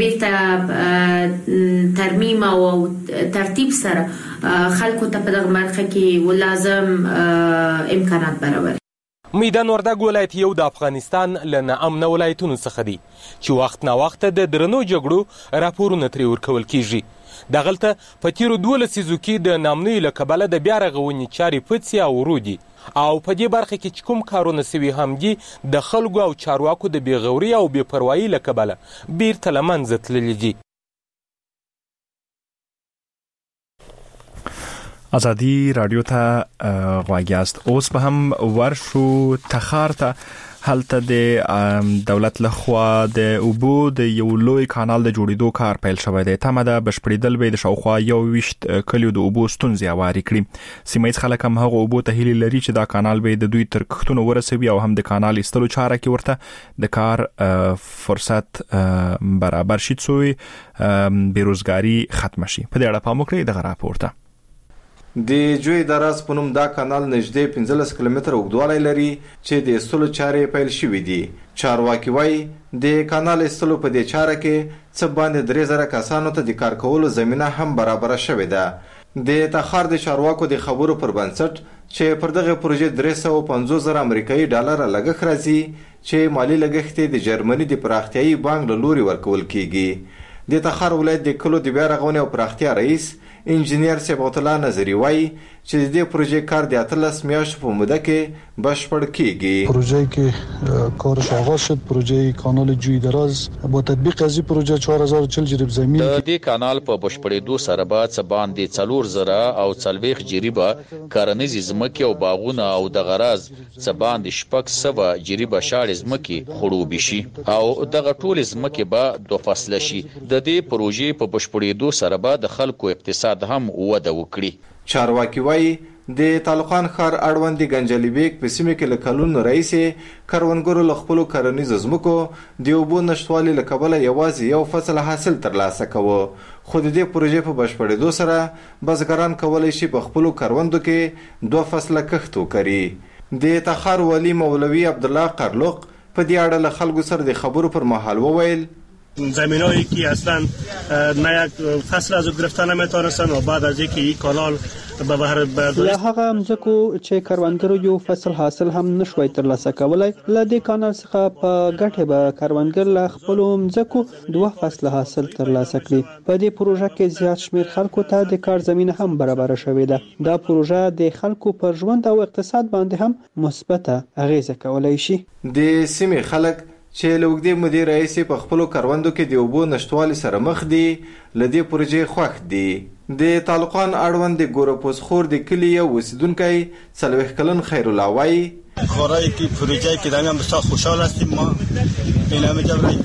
بیرته ترمیم او ترتیب سره خلکو ته په دغه مرخه کې لازم امکانات برابر. میدان وردګ ولایت یو د افغانستان له ناامنه ولایتونو څخه دی چې وخت نا وخت د درنو جګړو راپورونه ترې ورکول کیږي. دغلته په تیرو 12 لسیزو کې د ناامنۍ له کبله د بیا رغونې چارې پڅې او ورو دي او په دې برخه کې چې کوم کارونه سوي هم دي د خلکو او چارواکو د بېغوري او بېپروایي له کبله بیرته له منځه تللي دي. ازادي رادیو ته غواګیاست. اوس به هم ورشو تخار ته. هلته د دولت لخوا د اوبو د یو لوی کانال د جوړېدو کار پیل شوی دی. تمه ده بشپړېدل به د شاوخوا 21 کلیو د اوبو ستونزې هوارې کړي. سیمه ییز خلک هم هغه اوبو ته هیلې لري چې دا کانال به د دوی تر کښتونو ورسوي او هم د کانال ایستلو چاره کې ورته د کار فرصت برابر شي څو بیروزګاری ختم شي. په دې اړه پام وکړئ دغه راپور ته. د جوی دراز په نوم دا کانال نږدې 15 کیلومتره اوږدوالی لري چې د ایستلو چارې پیل شوې دي. چارواکي وایي د کانال ایستلو په دې چاره کې څه باندې 3000 کسانو ته د کار کولو زمینه هم برابره شوې ده. د تخار د چارواکو د خبرو پر بنسټ چې پر دغه پروژې 350,000 امریکایي ډالر لګښت راځي چې مالی لګښت د جرمني د پراختیایي بانک له لوري ورکول کیږي. د تخار ولایت د کلو د بیا رغونې او پراختیا رئیس انجینیر صبغت الله نظری وایي چې د دې پروژې کار د 18 میاشتو په موده کې بشپړ کیږي. پروژه که کارش آغاز شد، پروژه کانال جوی دراز با تطبیق از این پروژه 4040 جریب زمین د دې کانال په بشپړېدو سره به څه باندې 4000 او 40 جریبه کرنیزې ځمکې او باغونه او د غراز څه باندې 600 جریبه شاړې ځمکې خړوبې شي او دغه ټولې ځمکې به 2 فصله شي. د دې پروژې په بشپړېدو سره به د خلکو اقتصاد هم وده وکړي. چارواکي وایي د طالقان ښار اړوند د گنجلي بیګ په سیمه کې له کلونو راهیسې کروندګرو له خپلو کرنیزو ځمکو د اوبو نشتوالي له کبله یوازې یو فصل حاصل ترلاسه کوه، خو د دې پروژې په بشپړېدو سره بزګران کولی شي په خپلو کروندو کې 2 فصله کښت وکړي. د تخار والي مولوي عبدالله قرلوق په دې اړه له خلکو سره د خبرو پر مهال وویل زمینایی که اصلا نه یک فصل از او گرفتن نمیتونستن و بعد از اینکه این کانال به بهر له هغه مځکو چې کروندګرو یو فصل حاصل هم نشوي ترلاسه کولای، له دې کانال څخه په ګټه به کروندګر له خپل مځکو 2 فصل حاصل ترلاسه کړي. په دې پروژه کې زیات شمیر خلکو ته د کار زمينه هم برابر شوې ده. دا پروژه د خلکو پر ژوند او اقتصاد باندې هم مثبته اغیزه کولای شي. د سیمې خلک چې له اوږدې مودې راهیسې په خپلو کروندو کې د اوبو نشتوالي سره مخ دي له دې پروژې خوښ دي. د طالقان اړوند د ګورپوس خور د کلي یو اوسیدونکی 40 کلن خیر الله وایي کارایی که پروژه که داریم بسیار خوشحال هستیم. ما اینم جبرای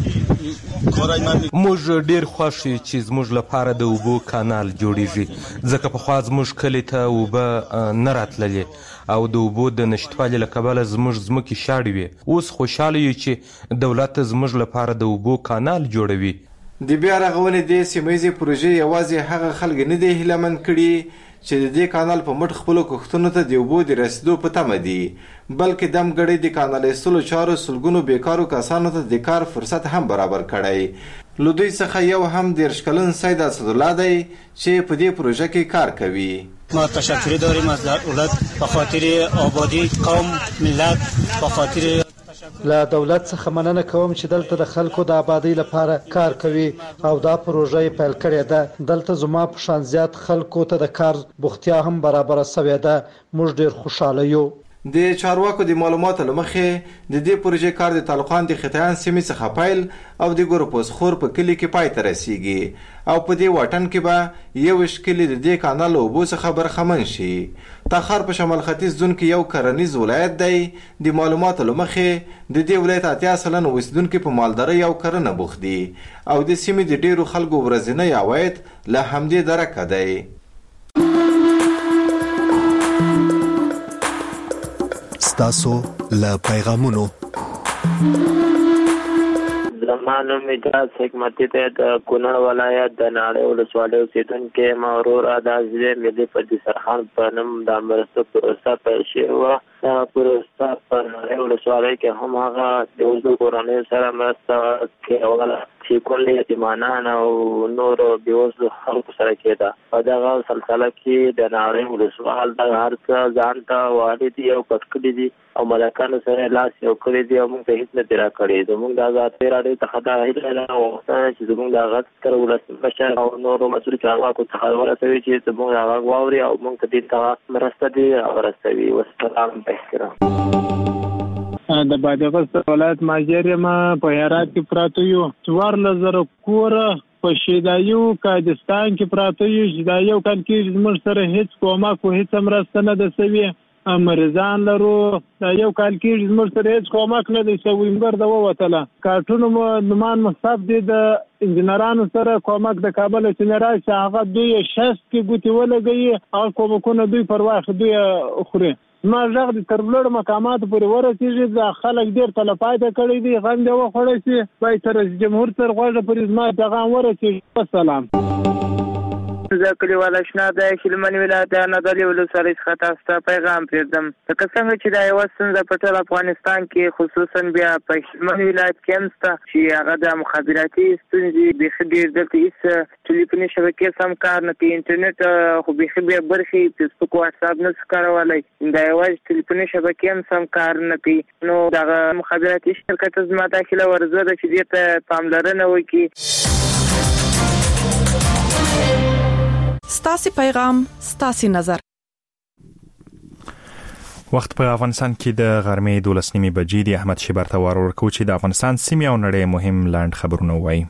کارای من موږ ډیر خوښ یو چې زموږ لپاره د اوبو کانال جوړیږي، ځکه پخوا زموږ کلي ته اوبه نه راتللې او د اوبو د نشتوالي له کبله زموږ ځمکې شاړې وې. اوس خوشحاله یو چې دولت زموږ لپاره د اوبو کانال جوړوي. د بیا رغونې د سیمهیزې پروژې یوازې هغه خلک نه دي هیلهمند کړي چې د دې کانال په مټ خپلو کښتونو ته د اوبو د رسیدو په تمه دي، بلکې دم ګړی د کانال ایستلو چارو سلګونو بیکارو کسانو ته د کار فرصت هم برابر کړی. له دوی څخه یو هم 13 کلن سید اسدالله دی چې په دې پروژه کې کار کوي. ما تشکری داریم از دولت به خاطر آبادی قوم ملت، به خاطر له دولت څخه مننه کوم چې دلته د خلکو د آبادی لپاره کار کوي او دا پروژه پیل کړې ده. دلته زما په شان زیات خلکو ته د کار بوختیا هم برابر شوې ده. موږ ډیر خوشاله یو. د چارواکو د معلوماتو له مخې د دې پروژې کار د طالقان د خطیان سیمې څخه پیل او د ګورپوس خور په کلي کې پای ته رسیږي او په دې واټن کې به یو کلی د دې کانال له اوبو څخه برخمن شي. تخار په شمال ختیځ زون کې یو کرنیز ولایت دی. د معلوماتو له مخې د دې ولایت 80 سلنه اوسیدونکي په مالدارۍ او کرنه بوخت دي او د سیمې د ډیرو خلکو ورځنی عواید له همدې درکه دی. تاسو له پیغامونو زمانو مجاز حکمتي ته د کونړ ولایت د ناړۍ ولسوالۍ اوسېدونکی مغرور ادا زوی ملي پردي سرخان په نوم د مرستو پروسه پیل شوې وه. دا پروسه په ناړۍ ولسوالۍ کې هم هغه د اوږدو کورنیو سره مرسته کوله چې کل یتیمانان او نور بېوزلو خلکو سره کېده. په دغه سلسله کې د ناړۍ ولسوال دغه هر څه ځان ته والي دي او پټ کړي دي او ملکانو سره لاس یو کړی دی او موږ ته هېڅ نه دي راکړی. زموږ د ازادۍ راډیو څخه دا هیله غوښتنه چې زموږ د غږ ستر ولسمشر او نورو مسؤلو چارواکو څخه ورسوي چې زموږ د غږ واوري او موږ ته دې ته مرسته دي ورسوي. والسلام په احترام. د بادغیس ولایت ماجر یم په هرات کې پراته یو 14,000 کوره په شیدایو کاردستان کې پراته یو. شیدایو کان کې زموږ سره هیڅ کومک او هیڅ مرسته نه ده سوي. مریضان لرو دا یو کال کې زموږ سره هیڅ کومک نه دی سوي. موږ د ووتله کارټونو مو نمان مصاب دي د انجنیرانو سره کومک د کابل چې راشي هغه دوی شست کې ګوتې ولګي او کومکونه دوی پرواخ دوی خوري. ما ژغ د تربلړ مقامات پورې ورسېږي. دا خلک ډېر تلفاتې کړی دي. غم دې وخوړی شي باید تر جمهور تر غوږه پورې زما پیغام ورسېږي. والسلام. زه کلیوال اشنا د هلمند ولایت د نادعلي ولسوالۍ څخه تاسو ته پیغام پرېږدم. لکه څنګه چې دا یوه ستونزه په ټول افغانستان کې خصوصا بیا په هلمند ولایت کې هم شته چې هغه د مخابراتي ستونزې بیخي ډېر دلته هېڅ ټلیفوني شبکې سم کار نه کوي، انټرنیټ خو بیخي بیا برخې فیسبوک واتساپ نه شي کارولی، دا یوازې ټلیفوني شبکې هم سم کار نه کوي. نو دغه مخابراتي شرکت زما دا هیله ورزه ده چې دې ته پاملرنه وکړي. ستاسو پیغام ستاسو نظر. وخت په افغانستان کې د غرمې 12:30 بجې د احمد شیبر ته ورکو چې د افغانستان سیمې او نړۍ مهم لاند خبرونه وایي.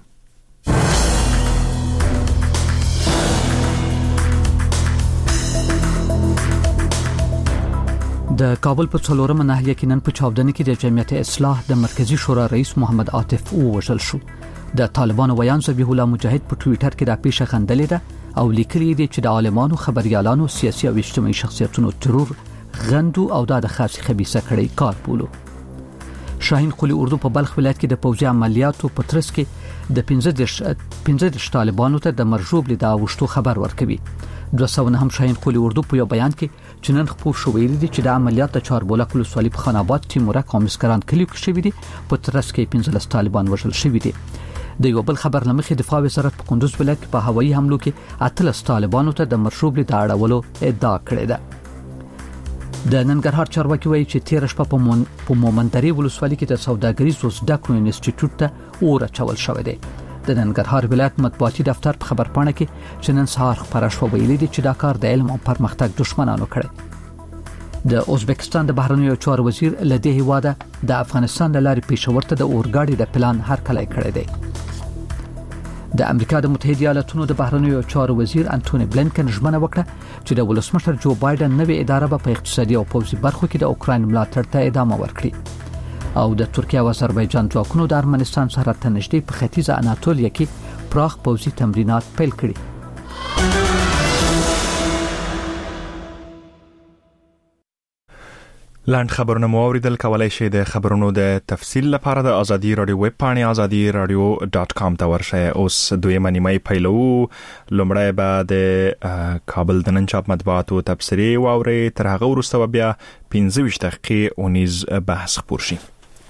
د کابل په څلورمه ناحیه کې نن په چاودنه کې د جمعیت اصلاح د مرکزی شورا رئیس محمد عاطف ووژل شو. د طالبانو ویان ذبیح الله مجاهد په ټوئیټر کې دا پیښه خندلې ده او لیکلي دي چې د عالمانو، خبريالانو، سیاسي او اجتماعي شخصیتونو ترور غندو او د خاص خبيثه کړي کار بولو. شاهین قلی اردو په بلخ ولایت کې د پوځي عملیاتو په ترڅ کې د 15 طالبانو ته د مرجوب لیدا وشتو خبر ورکوي. 209 شاهین قلی اردو په یو بیان کې چې نن خبر شو ویلي دي چې د عملیات د چاربولک ولسوالۍ په خان آباد، تیمورک او مسکران کلیو کې شوې دي. په ترڅ کې 15 طالبان وژل شوي دي. د یو بل خبر لمخې دفاع وزارت په کندوز ولایت کې په هوایي حملو کې 18 طالبانو ته د مرشوب لیدا اړولو ادعا کړې ده. د ننګرهار چارواکي وایي چې 13 شپه په مومندري ولسوالۍ کې د سوداګریزو زده کړو انسټیټیوټ ته اور اچول شوی دی. د ننګرهار ولایت مطبوعاتي دفتر په خبرپاڼه کې چې نن سهار خبره شوه ویلي دي چې دا کار د علم او پرمختګ دښمنانو کړی. د ازبکستان د بهرنیو چارو وزیر لدې هیواده د افغانستان د لارې پېښور ته د اورګاډي د پلان هرکلی کړی دی. د امریکا د متحده ایالاتونو د بهرنیو چارو وزیر انټونی بلینکن ژمنه وکړه چې د ولسمشر جو بایدن نوې اداره به په اقتصادي او پوځي برخو کې د اوکراین ملاتړ ته ادامه ورکړي. او د ترکیه او آذربایجان ځواکونو د ارمنستان سرحد ته نږدې په ختیځه اناتولیا کې پراخ پوځي تمرینات پیل کړي. لاند خبرونه مو اوریدل. کولای شئ د خبرونو د تفصیل لپاره د ازادي رادیو ویب پاڼې azadi.radio.com ته ورشئ. اوس دویمه نیمه پیلو. لومړی به د کابل د نن چاپ مطبوعاتو تبصرې واورئ. تر هغه وروسته بیا 15 دقیقې اونیز بحث خپور شي.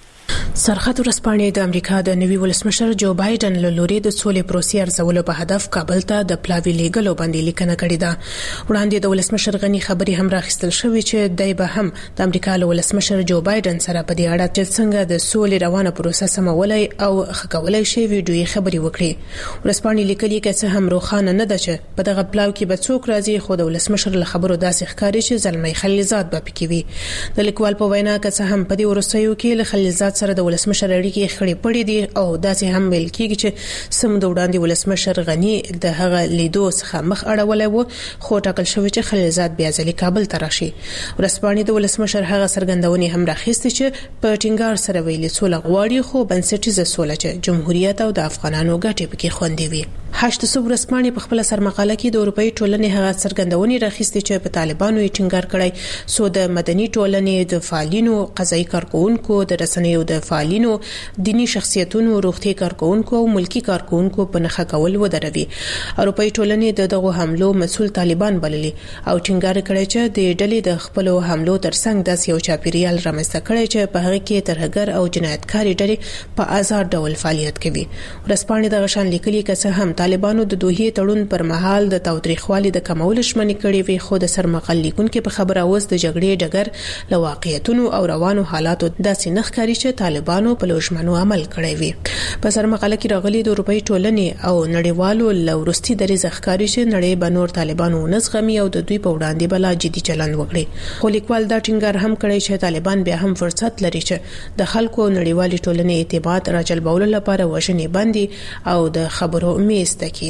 سرحد ورځپاڼې د امریکا د نوي ولسمشر جو بایدن له لوري د سولې پروسې ارزولو په هدف کابل ته د پلاوي لیږلو باندې لیکنه کړې ده. وړاندې د ولسمشر غني خبري هم راخیستل شوې چې دای به هم د امریکا له ولسمشر جو بایدن سره په دې اړه چې څنګه د سولې روانه پروسه سمولای او خکولای شي ویډیويي خبري وکړي. ورځپاڼې لیکلي چې څه هم روښانه نه ده چې په دغه پلاو کې به څوک راځي، خو د ولسمشر له خبرو داسې ښکاري چې زلمی خلیلزاد به پکې وي. د لیکوال په وینا که څه هم په دې ورسېو کې له خلیلزاد سره د ولسمشر اړیکې خړې پړې دي او داسې هم ویل کېږي چې سم د وړاندې ولسمشر غني د هغه لیدو څخه مخ اړولای وو، خو ټاکل شوی چې خلیلزاد بیا ځلې کابل ته راشي. ورځپاڼې د ولسمشر هغه څرګندونې هم راخیستې چې په ټینګار سره ویلي سوله غواړي، خو بنسټیزه سوله چې جمهوریت او د افغانانو ګټې پکې خوندې وي. 800 ورځپاڼې په خپل سرمقاله کې د اروپאי ټولنې هغه څرګندونې راخیستې چې په طالبانو یې ټینګار کړی سو د مدني ټولنې د فعالینو، قضایي کارکونکو، د رسنیو د فعالینو، دینی شخصیتونو، روغتي کارکونکو او ملکی کارکونکو په نخښه کول ودروي. اروپאי ټولنې دغه حملو مسول طالبان بللي او ټینګار کړی چې د ډلې د خپل حملو ترڅنګ داسې یو چاپیریال رامنځته کړی چې په هغه کې ترهګر او جنایتکاري ډلې په آزاد ډول فعالیت کوي. ورځپاڼې د غشان لیکلي چې هم طالبانو د دوحې تړون پر مهال د تاوتریخوالي د کمولو ژمنې کړې وي، خو د سرمقال لیکونکو په خبره اوس د جګړې ډګر له واقعیتونو او روانو حالاتو داسې نه ښکاري چې طالبانو په لوژمنو عمل کړی وي. په سرمقاله کې راغلي د اروپאי ټولنې او نړیوالو لورستي درې ښکاري چې نړۍ به نور طالبانو نزغمي او د دوی په وړاندې بلا جدي چلند وکړي. خو لیکوال دا ټینګار هم کړی چې طالبان بیا هم فرصت لري چې د خلکو او نړیوالي ټولنې اعتماد راجلبولو لپاره وژنې باندې او د خبرو میز تکي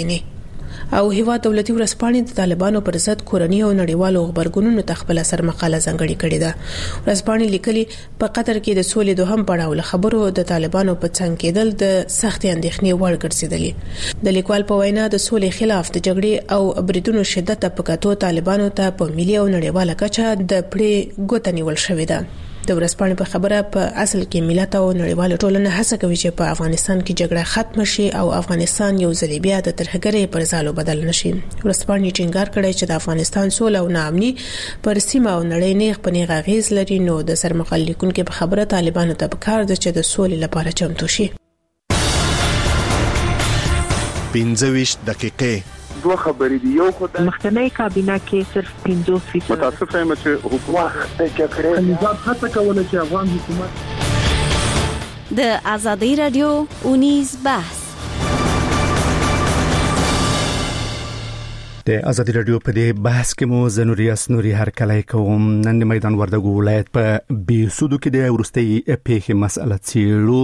او هیواد دولتي ورځپاڼې د طالبانو پر ضد کورنۍ او نړیوالو خبرګونونو ته خپل سرمقاله ځانګړې کړې ده. ورځپاڼې لیکلي په قطر کې د سولې دوهم پړاو له خبرو د طالبانو په څنګ کېدل د سخت اندېښنې وړ ګرځېدلي. د لیکوال په وینا د سولې خلاف د جګړې او بریدونو شدت په کتو طالبانو ته په ملي او نړیواله کچه د پړې ګوته نیول شوې ده. د ورځپاڼې په خبره په اصل کې ملت او نړیواله ټولنه هڅه کوي چې په افغانستان کې جګړه ختم شي او افغانستان یو ځل بیا د ترهګرۍ پر ځالو بدل نشي. ورځپاڼې ټینګار کړی چې د افغانستان سوله او ناامني پر سیمه او نړۍ نه خپل غاغیز لري، نو د سرمقال لیکونکو په خبره طالبانو ته پکار ده چې د سولې لپاره چمتو شي. 15 دقیقې دوه خبرې دي. یو خدای مخکنی کابینه کې صرف 50% متاسف یم چې حکومت کې کړی نظام هڅه کوله چې افغان حکومت د ازادي رادیو اونیز بحث د ازادي رادیو په دې بحث کې مو زنوریاس نوري هر کله کوم نن میدان وردګو ولایت په بیسودو کې د ورستي پیښې مسله څیړو.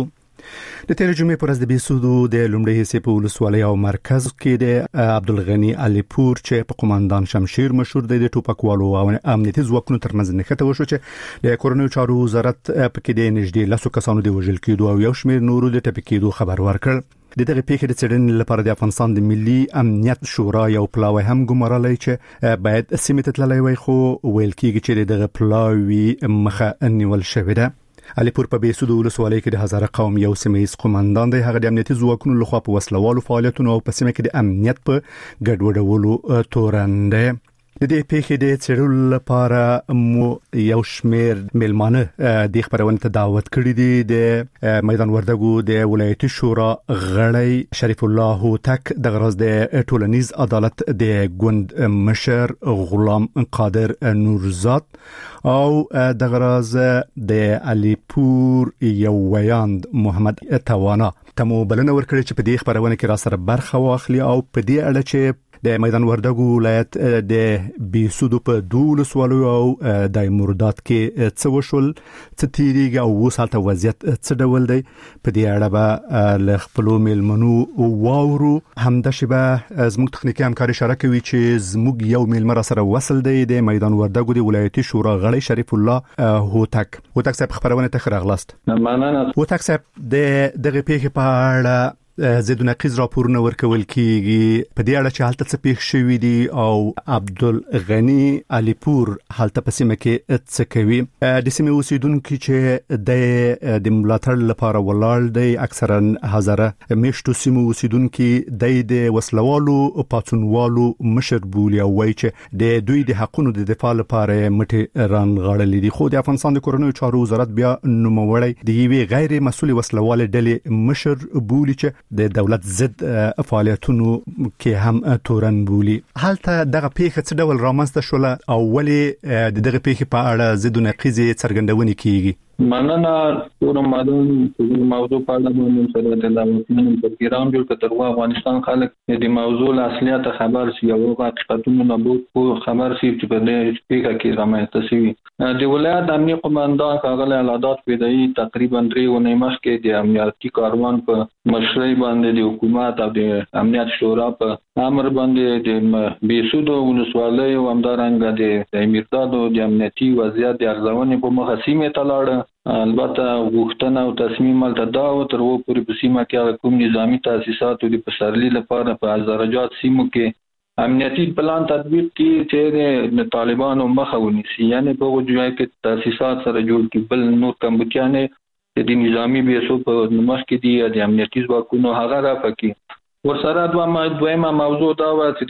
د تیر جمعې پر ورځ د بیسودو د لومړي حصے په ولسوالۍ او مرکز کې د عبدالغنی علي پور چې په قومندان شمشیر مشهور دی د ټوپکوالو او امنیتي ځواکونو ترمنځ نښته وشو چې د کورونو چارو وزارت په کې د نږدې 10 کسانو د وژل کېدو او یو شمېر نورو د ټپي کېدو خبر ورکړ. د دغه پیښې د څېړنې لپاره د افغانستان د ملي امنیت شورا یو پلاوی هم ګمارلی چې باید سیمې ته تللی وای، خو ویل کېږي چې دغه پلاوی مخه نیول شوې ده. علي پور په بیسودو ولسوالۍ کې د هزاره قوم یو سیمه‌ایز قومندان دی. هغه د امنیتي ځواکونو لخوا په وسلوالو فعالیتونو او په سیمه کې د امنیت په ګډوډولو تورن دی. د دې پیښې د څېړلو لپاره مو یو شمېر میلمانه د خبرونه ته دعوت کړي دي. د میدان وردګو د ولایتي شورا غړی شریف الله هوتک، د غرض د ټولنیز عدالت د ګوند مشر غلام قادر نورزاد او د غرض د علي پور یو ویاند محمد توانا تمو بلنه ورکړي چې په دې خبرونه کې را سره برخه واخلي او په دې اړه چې د میدان وردګو ولایت د بیسودو په 12 سوالو او د مرداد کې څه وشول، څه تیریږي او اوس حالت وضعیت څه ډول دی، په دې اړه به له خپلو میلمنو واورو. همداسې به زموږ تخنیکي همکار اشاره کوي چې زموږ یو میلمه را سره وصل دی د میدان وردګو د ولایتي شورا غړی شریف الله هوتک. هوتک صاحب خبرونه ته ښه راغلاست. مننه. هوتک صاحب د دغه پیښې په اړه زید نقیز راپورونه ورکول کیږي، په دې اړه چې حالت څه پیښ شوی دی او عبدالغنی علي پور حالت په سیمه کې څه کوي. د سیمه اوسیدونکو چې د ملاتړ لپاره ولاړ دی اکثرا هزاره میشتو سیمه اوسیدونکو د وسلوالو پاتونوالو مشر بولی او وایي چې د دوی د حقونو د دفاع لپاره مټي رانغړلې دي. خو د افغانستان د کورونو چارو وزارت بیا نوموړی د یوې غیر مسؤل وسلوال ډلې مشر بولی چې د دولت ضد فعالیتونو کې هم تورن بولی. حالته دغه پیښه څه ډول رامنځته شوله او ولې د دغه پیښې په اړه ضد نقیز څرګندونې کیږي؟ مننه. پوره موضوع په اړه مونږ سره د داوطلبانو پروګرام جوړ کړ. تر افغانستان خلک د موضوع اصلیت خبر شي او حقیقتونو نه بو خبر شي چې په دې پیښه کې رامنځته شوی. د ولایت امنیت قومندان ښاغلی علادات فدایي تقریبا 3 ونې مخکې د امنیتي کاروان په مشرۍ باندې د حکومت او د امنیت شورا په امر باندې د بیسودو ولسوالۍ او همدارنګه د امیردادو د امنیتي وضعیت د ارزونې په مخه سیمې ته لاړه. البته غوښتنه او تصمیم ملته دا و تر و پورې په سیمه کې کوم نظامی تاسیسات د پسرلی لپاره په هزارجات سیمو کې امنیتي پلان تطبیق کی چې د طالبانو مخه ونیسي، یعنی په وجوه کې تاسیسات سره جوړ کی بل نور کمبودیانه د نظامی بیسو په مخ کې دی د امنیتي ځواکونو هغه را پکې ورسره دویمه موضوع دا و چې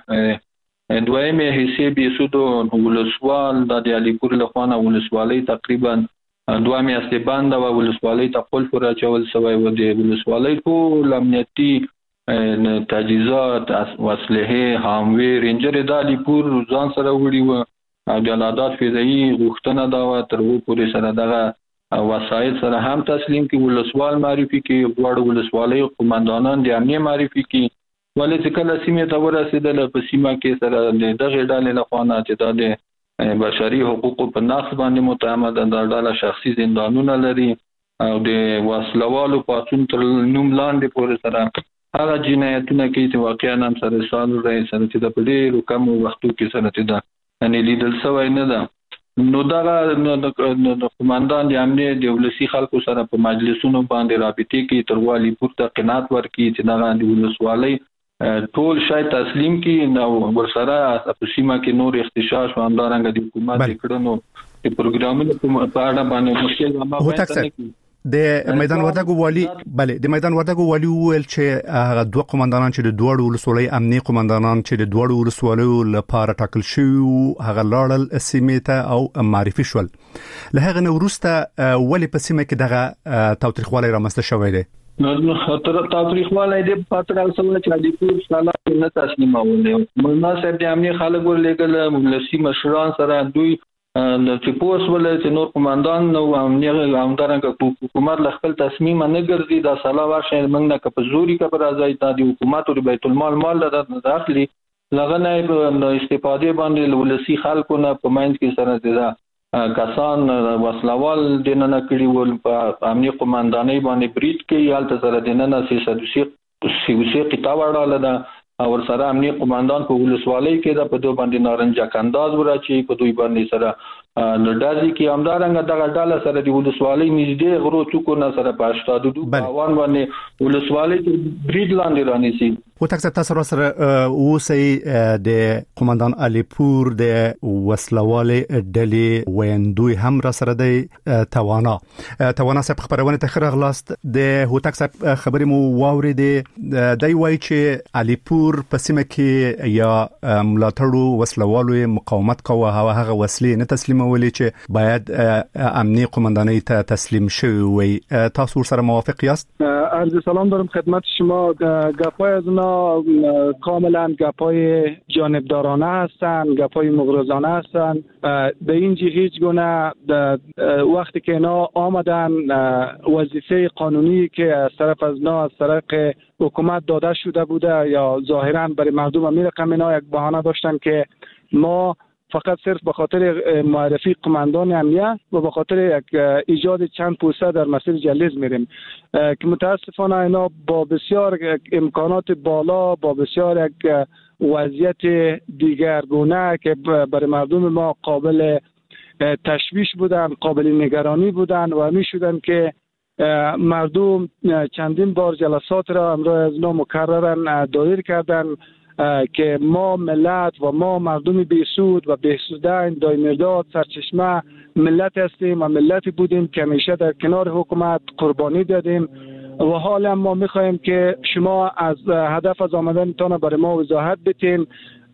د دویمه حصے بیسودو ولسوال د علي پور لخوانه ولسوالۍ تقریبا 2 میاشتې باندې و ولسوالۍ ته قلف راچول شوی و. د ولسوالۍ ټول امنیتي تجهیزات وسلې هاموي رینجر د علي پور ځان سره وړي و او د علادات فدایي غوښتنه دا و تر و پورې سره دغه وسایل سره هم تسلیم کی ولسوال معرفي کی غواړو ولسوالۍ قومندانان د امنیت معرفي کی ولې چې کله سیمه ته ورسېدل په سیمه کې سره دغه ډلې له خوانه چې د بشري حقوقو په نقض باندې متهمه ده. دا ډله شخصي زندانونه لري او د وسلوالو پاتون تر نوم لاندې پورې سره هغه جنایتونه کوي چې واقعا هم سره سال راځي سره چې د ډېرو کم وختو کې سره چې دا ان لیدل شوی نه ده. نو دا د قومندان د امنیت د ولسی خلکو سره په مجلسونو باندې رابطې کې تر والی پورته قناعت ورکړي چې دا د ولسوالۍ ټول شای تسلیم کی نو ورسره په سیمه کې نور اختشاش و همدارنګه د حکومت کړنو پروګرامونو په اړه باندې مشکل ما بیان د میدان وردګو والی بله د میدان وردګو والی ویل چې هغه دوه قومندانان چې د دوړو ولسوالۍ امني قومندانان چې د دوړو ولسوالۍ لپاره ټاکل شوی هغه لاړل سیمې ته او معرفي شول له هغه وروسته ولې په سیمه کې دغه تاوتریخوالی رامنځته شوی دی نو خطر تاوتریخوالی د پاتره سره چې د پور سالا نه تسلیمونه مولانا صاحب د امني خلک ورلګل مولسي مشران سره دوی چې پوس ولې چې نور قومندان نو امنیه همدارنګه حکومت خپل تصمیم نه ګرځي دا سالا ورشه موږ نه کپزوري کبر راځي ته د حکومت او بیت المال مال داخلي لغنه استفاده باندې ولسی خلکو نه په ماینځ کې سره دي کسان وسلوال دینه کړي ول په امنیه قومندانۍ باندې بریټ کې حالت سره دینه سیاسي قطاع وړاله ده اور سره امنی قومندان په ولسوالۍ کې د په دوه باندې نارنجک انداز ورچی په دوی باندې سره نډازي کې همدارنګه دغه ډاله سره د ولسوالۍ نږدې غرو څوکو نه سره پاشتادو باوان باندې ولسوالۍ کې بریډ لاندې رانیسي و تاسو سره اوسې د قومندان علي پور د وسلوالۍ ډلې ویندوی هم را سره دی توانا صاحب خبرونه ته خرغلاست د هوتک صاحب خبرې مو واورېدې دی وایي چې علي پور په سیمه کې یا ملاتړو وسلوالو مقاومت کوه هغه وسلې نه تسلیمولې چې باید امني قومندانۍ ته تسلیم شوی وي تاسو سره موافق یاست عرض سلام دارم خدمت شما گپای از اونا کاملا گپای جانبدارانه هستن گپای مغرضانه هستن به این جهت هیچ گونه وقتی که اینا آمدن وظیفه قانونی که از طرف از اینا از طرف حکومت داده شده بوده یا ظاهرا برای مردم میرقم اینا یک بهانه داشتن که ما فقط صرف به خاطر معرفی قماندان امنیه و به خاطر یک ایجاد چند پوسته در مسیر جلیز میریم که متاسفانه اینا با بسیار امکانات بالا با بسیار یک وضعیت دیگرگونه که برای مردم ما قابل تشویش بودن قابل نگرانی بودن و میشدن که مردم چندین بار جلسات را امروز از اینا مکررن دایر کردن که ما ملت و ما مردم بیسود و بیسودن دایمرداد سرچشمه ملت هستیم و ملتی بودیم که همیشه در کنار حکومت قربانی دادیم و حالا ما میخوایم که شما از هدف از آمدنتان برای ما وضاحت بدین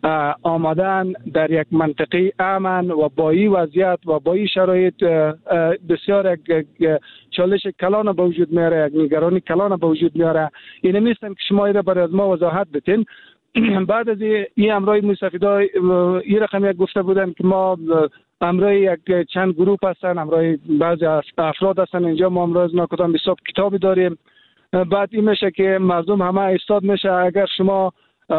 آمدن در یک منطقه امن و با این وضعیت و با این شرایط بسیار چالش کلان به وجود میاره یک نگرانی کلان به وجود میاره این نیستن که شما را برای از ما وضاحت بدین بعد از این امرای موسفیدا این رقم یک گفته بودن که ما امرای یک چند گروه هستن امرای بعضی افراد هستن اینجا ما امروز ناکدام حساب کتابی داریم بعد این میشه که مردم همه استاد میشه اگر شما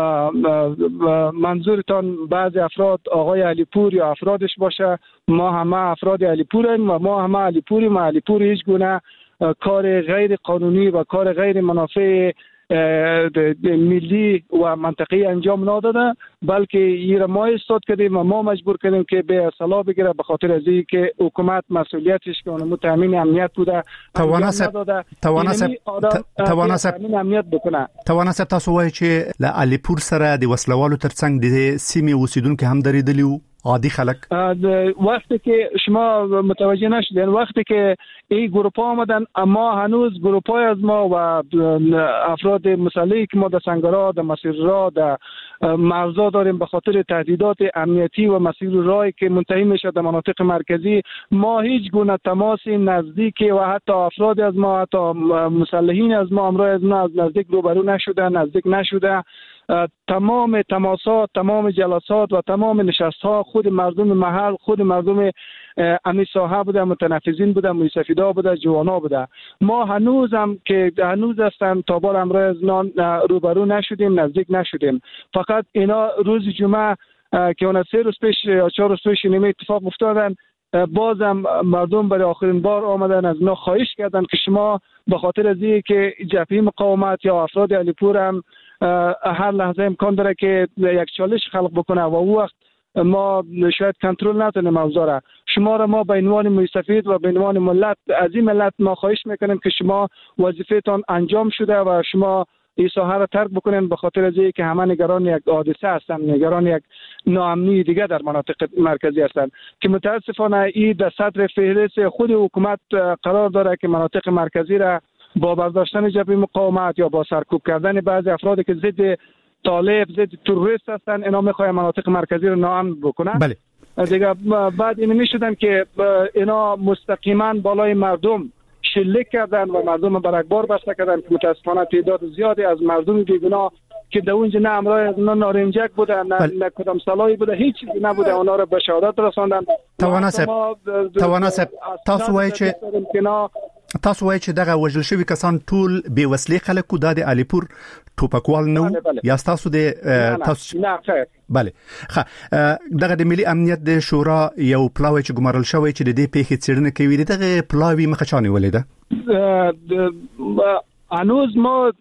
منظورتان بعضی افراد آقای علی پور یا افرادش باشه ما همه افراد علی پوریم و ما همه علی پوریم و علی پور هیچ گونه کار غیر قانونی و کار غیر منافع ملی و منطقی انجام نداده بلکه این را ما استاد کردیم و ما مجبور کردیم که به اصلاح بگیره به خاطر از این که حکومت مسئولیتش که اونمو تامین امنیت بوده تامین امنیت بکنه توانست تاسو وایي چې ل علی پور سره د وسلوالو ترڅنګ د سیمې اوسیدونکو هم درېدلی عادی خلک وقتی که شما متوجه نشدین وقتی که این گروپ ها آمدن اما هنوز گروپ های از ما و افراد مسلحی که ما در سنگرها در مسیر راه در مرزا داریم به خاطر تهدیدات امنیتی و مسیر راهی که منتهی میشه در مناطق مرکزی ما هیچ گونه تماس نزدیکی و حتی افراد از ما حتی مسلحین از ما امروز از ما از نزدیک روبرو نشده نزدیک نشده تمام تماسات تمام جلسات و تمام نشست ها خود مردم محل خود مردم امی ساحه بوده متنفذین بوده موسفیدا بوده جوانا بوده ما هنوز هم که هنوز هستن تا بار امروز روبرو نشدیم نزدیک نشدیم فقط اینا روز جمعه که اون 3 روز پیش یا 4 روز پیش نیمه اتفاق افتادن بازم مردم برای آخرین بار آمدن از اینا خواهش کردن که شما به خاطر از اینکه که جبهه مقاومت یا افراد علی پور هم هر لحظه امکان داره که یک چالش خلق بکنه و او وقت ما شاید کنترل نتونیم موضوع را شما را ما به عنوان مستفید و به عنوان ملت از این ملت ما خواهش میکنیم که شما وظیفه‌تان انجام شده و شما این ساحه را ترک بکنن، به خاطر از اینکه همه نگران یک حادثه هستند، نگران یک ناامنی دیگه در مناطق مرکزی هستند که متاسفانه این در صدر فهرست خود حکومت قرار داره که مناطق مرکزی را با برداشتن جبهه مقاومت یا با سرکوب کردن بعضی افرادی که ضد طالب، ضد تروریست هستند، اینا میخواهند مناطق مرکزی را ناامن بکنن. بله. دیگه بعد این میشدن که اینا مستقیما بالای مردم شلیک کردن و مردم برگبار بسته کردن که متاسفانه تعداد زیادی از مردم بیگناه که در اونجا نه امرای نه نارنجک بوده نه کدام سلایی بوده، هیچ چیزی نبوده، اونا رو به شهادت رساندن. تواناسب تاسو وایي چې دغه وژل شوی کسان ټول بې وسلې خلک د علیپور ټوپکوال نو یا تاسو د تاسو نه خیر بله دغه د ملي امنیت د شورا یو پلاوی چې ګمارل شوی چې د دې پیښې څېړنه کوي دغه پلاوی مخه چانه ولیده هنوز ما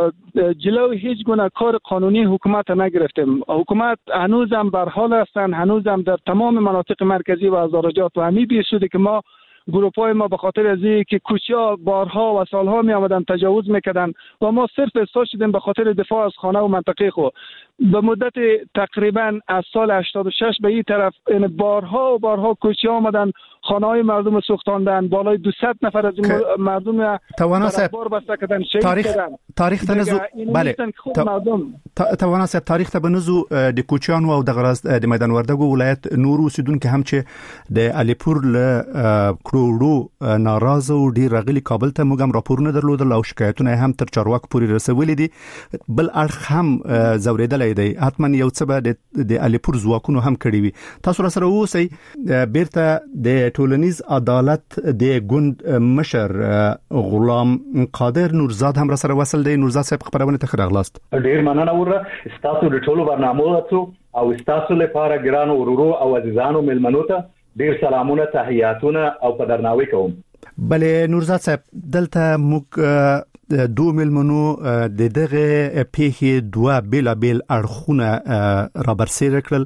جلوی هیچ گونه کار قانونی حکومت نگرفتیم. حکومت هنوز هم بر حال هستند، هنوز هم در تمام مناطق مرکزی و هزارجات و همی بیشوده که ما گروپای ما به خاطر از اینکه کوچه‌ها بارها و سالها می آمدن تجاوز میکردن و ما صرف احساس شدیم به خاطر دفاع از خانه و منطقه خود به مدت تقریبا از سال 86 به این طرف این بارها و بارها کوچه‌ها آمدن خانه‌های مردم سوختاندن، بالای 200 نفر از این مردم بار بسته کردن، شهید کردن. تاریخ تنزو بله تواناسه تاریخ ته بنزو د کوچیانو او د غرض د میدان وردګو ولایت نورو سیدونکو هم چې د علیپور له کروړو ناراضه او ډیر غلي کابل ته موږ راپورونه درلودل او شکایتونه هم تر چارواکو پورې رسولې دي. بل اړخ هم زوریدلې دی، حتما یو څه به د علیپور ځواکونو هم کړی وي. تاسو سره اوسئ بیرته د ټولنیز عدالت د ګوند مشر غلام قادر نورزاد هم سره وصل دی. نورزاد صاحب خبرونه ته راغلاست. ډیر مننه وره تاسو د ټولو برنامو او تاسو لپاره ګرانو ورورو او عزیزانو ملمنو ته ډیر سلامونه تحیاتونه او په درناوي کوم. بله نورزاد صاحب دلته موږ دو ملمنو د دغه پیښې دوه بیل اړخونه را برسېره کړل.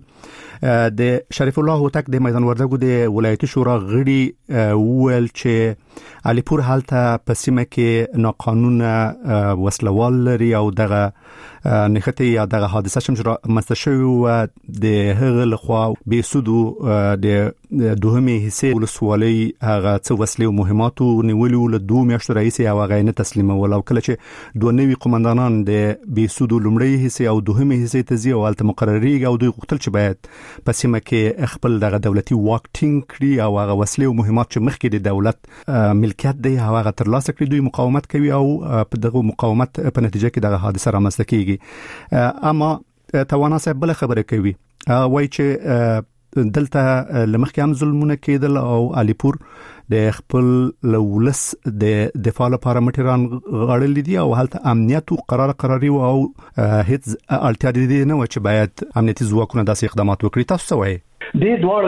د شریف الله هوتک د میدان وردګو د ولایتي شورا غړي وویل چې علیپور حالته په سیمه کې ناقانونه وسلوال لري او دغه نښتې یا دغه حادثه چې مستشوي و د هغه لخوا به سودو د دوهمه حصے ولسوالۍ هغه څو وسلې او مهماتو نیولې ول دوه میاشتې رئیس او غاینه تسلیمول او کله چې دوه نوي قومندانان د به سودو لومړی حصے او دوهمه حصے ته ځي او الته مقرري او دوی غوښتل چې باید په سیمه کې خپل دغه دولتي واک ټینګ کړي او هغه وسلې او مهمات چې مخکې د دولت ملکیت دی هغه ترلاسه کړي. دوی مقاومت کوي او په دغه مقاومت په نتیجه کې دغه حادثه رامنځته کیږي. اما توانا صاحب بل خبره کوي وایي چې دلته لمخکې هم ظلمونه کېدل او علیپور د خپل لولس د دفاع لپاره مټران غړل دي او هلته امنیت او قراري او هیڅ اړتیا دي نه و چې باید امنیتي ځواکونه داسې اقدامات وکړي. تاسو وایي د دوړو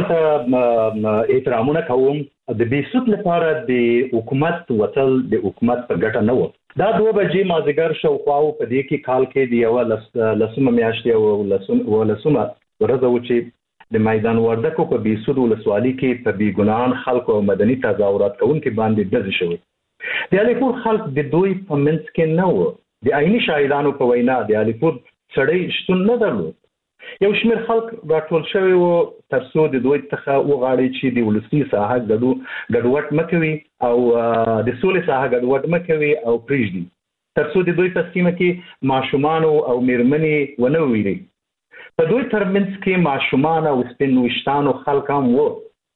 ته احترامونه کوم. د بیسوت لپاره د حکومت وصل د حکومت په ګټه نه و. دا 2 بجې مازیګر شوخواو په دې کې کال کې دی یو لسمه میاشتې او لسمه ورځ و چې د میدان وردګو په بیسود ولسوالۍ کې په بیګنان خلکو او مدني تظاهرات کوونکو باندې ډز شوی. د علیپور خلک د دوی په منځ کې نه و. د عیني شاهدانو په وینا د علیپور سړی شتون نه درلود. یو شمېر خلک راټول شوی و ترڅو د دوی څخه وغواړي چې د ولسي ساحه ګډوډ مکوي او د سولې ساحه ګډوډ مکوي او پریږدي ترڅو د دوی په سیمه کې ماشومان او میرمنې ونه ویری. په دوی ترمنځ کې ماشومان او سپینوشتانو خلک هم وو.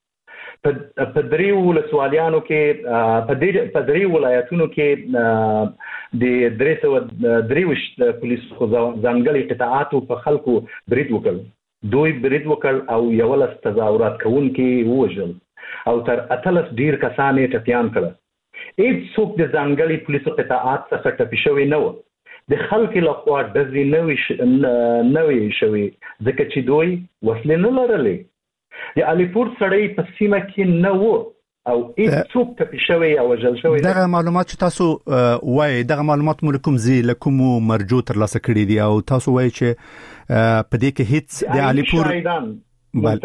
په دریو ولسوالیانو کې په دریو ولایتونو کې د 323 پولیس ځانګړي قطاعاتو په خلکو برید وکړ. دوی برید وکړ او یو لس تظاهرات کوونکي ووژل او تر 18 ډیر کسان یې ټپیان کړل. هیڅ څوک د ځانګړي پولیسو قطاعات څخه ټپي شوی نه و. د خلکو لخوا ډزې نه وي شوي ځکه چې دوی وسلې نه لرلې. د علیپور سړی په سیمه کې نه و او هیڅ څوک ټپي شوی او وژل شوی. دغه معلومات چې تاسو وایي دغه معلومات مو کوم ځای له کومو مرجو ترلاسه کړي دي او تاسو وایي چې په دې کې هیڅ د علیپور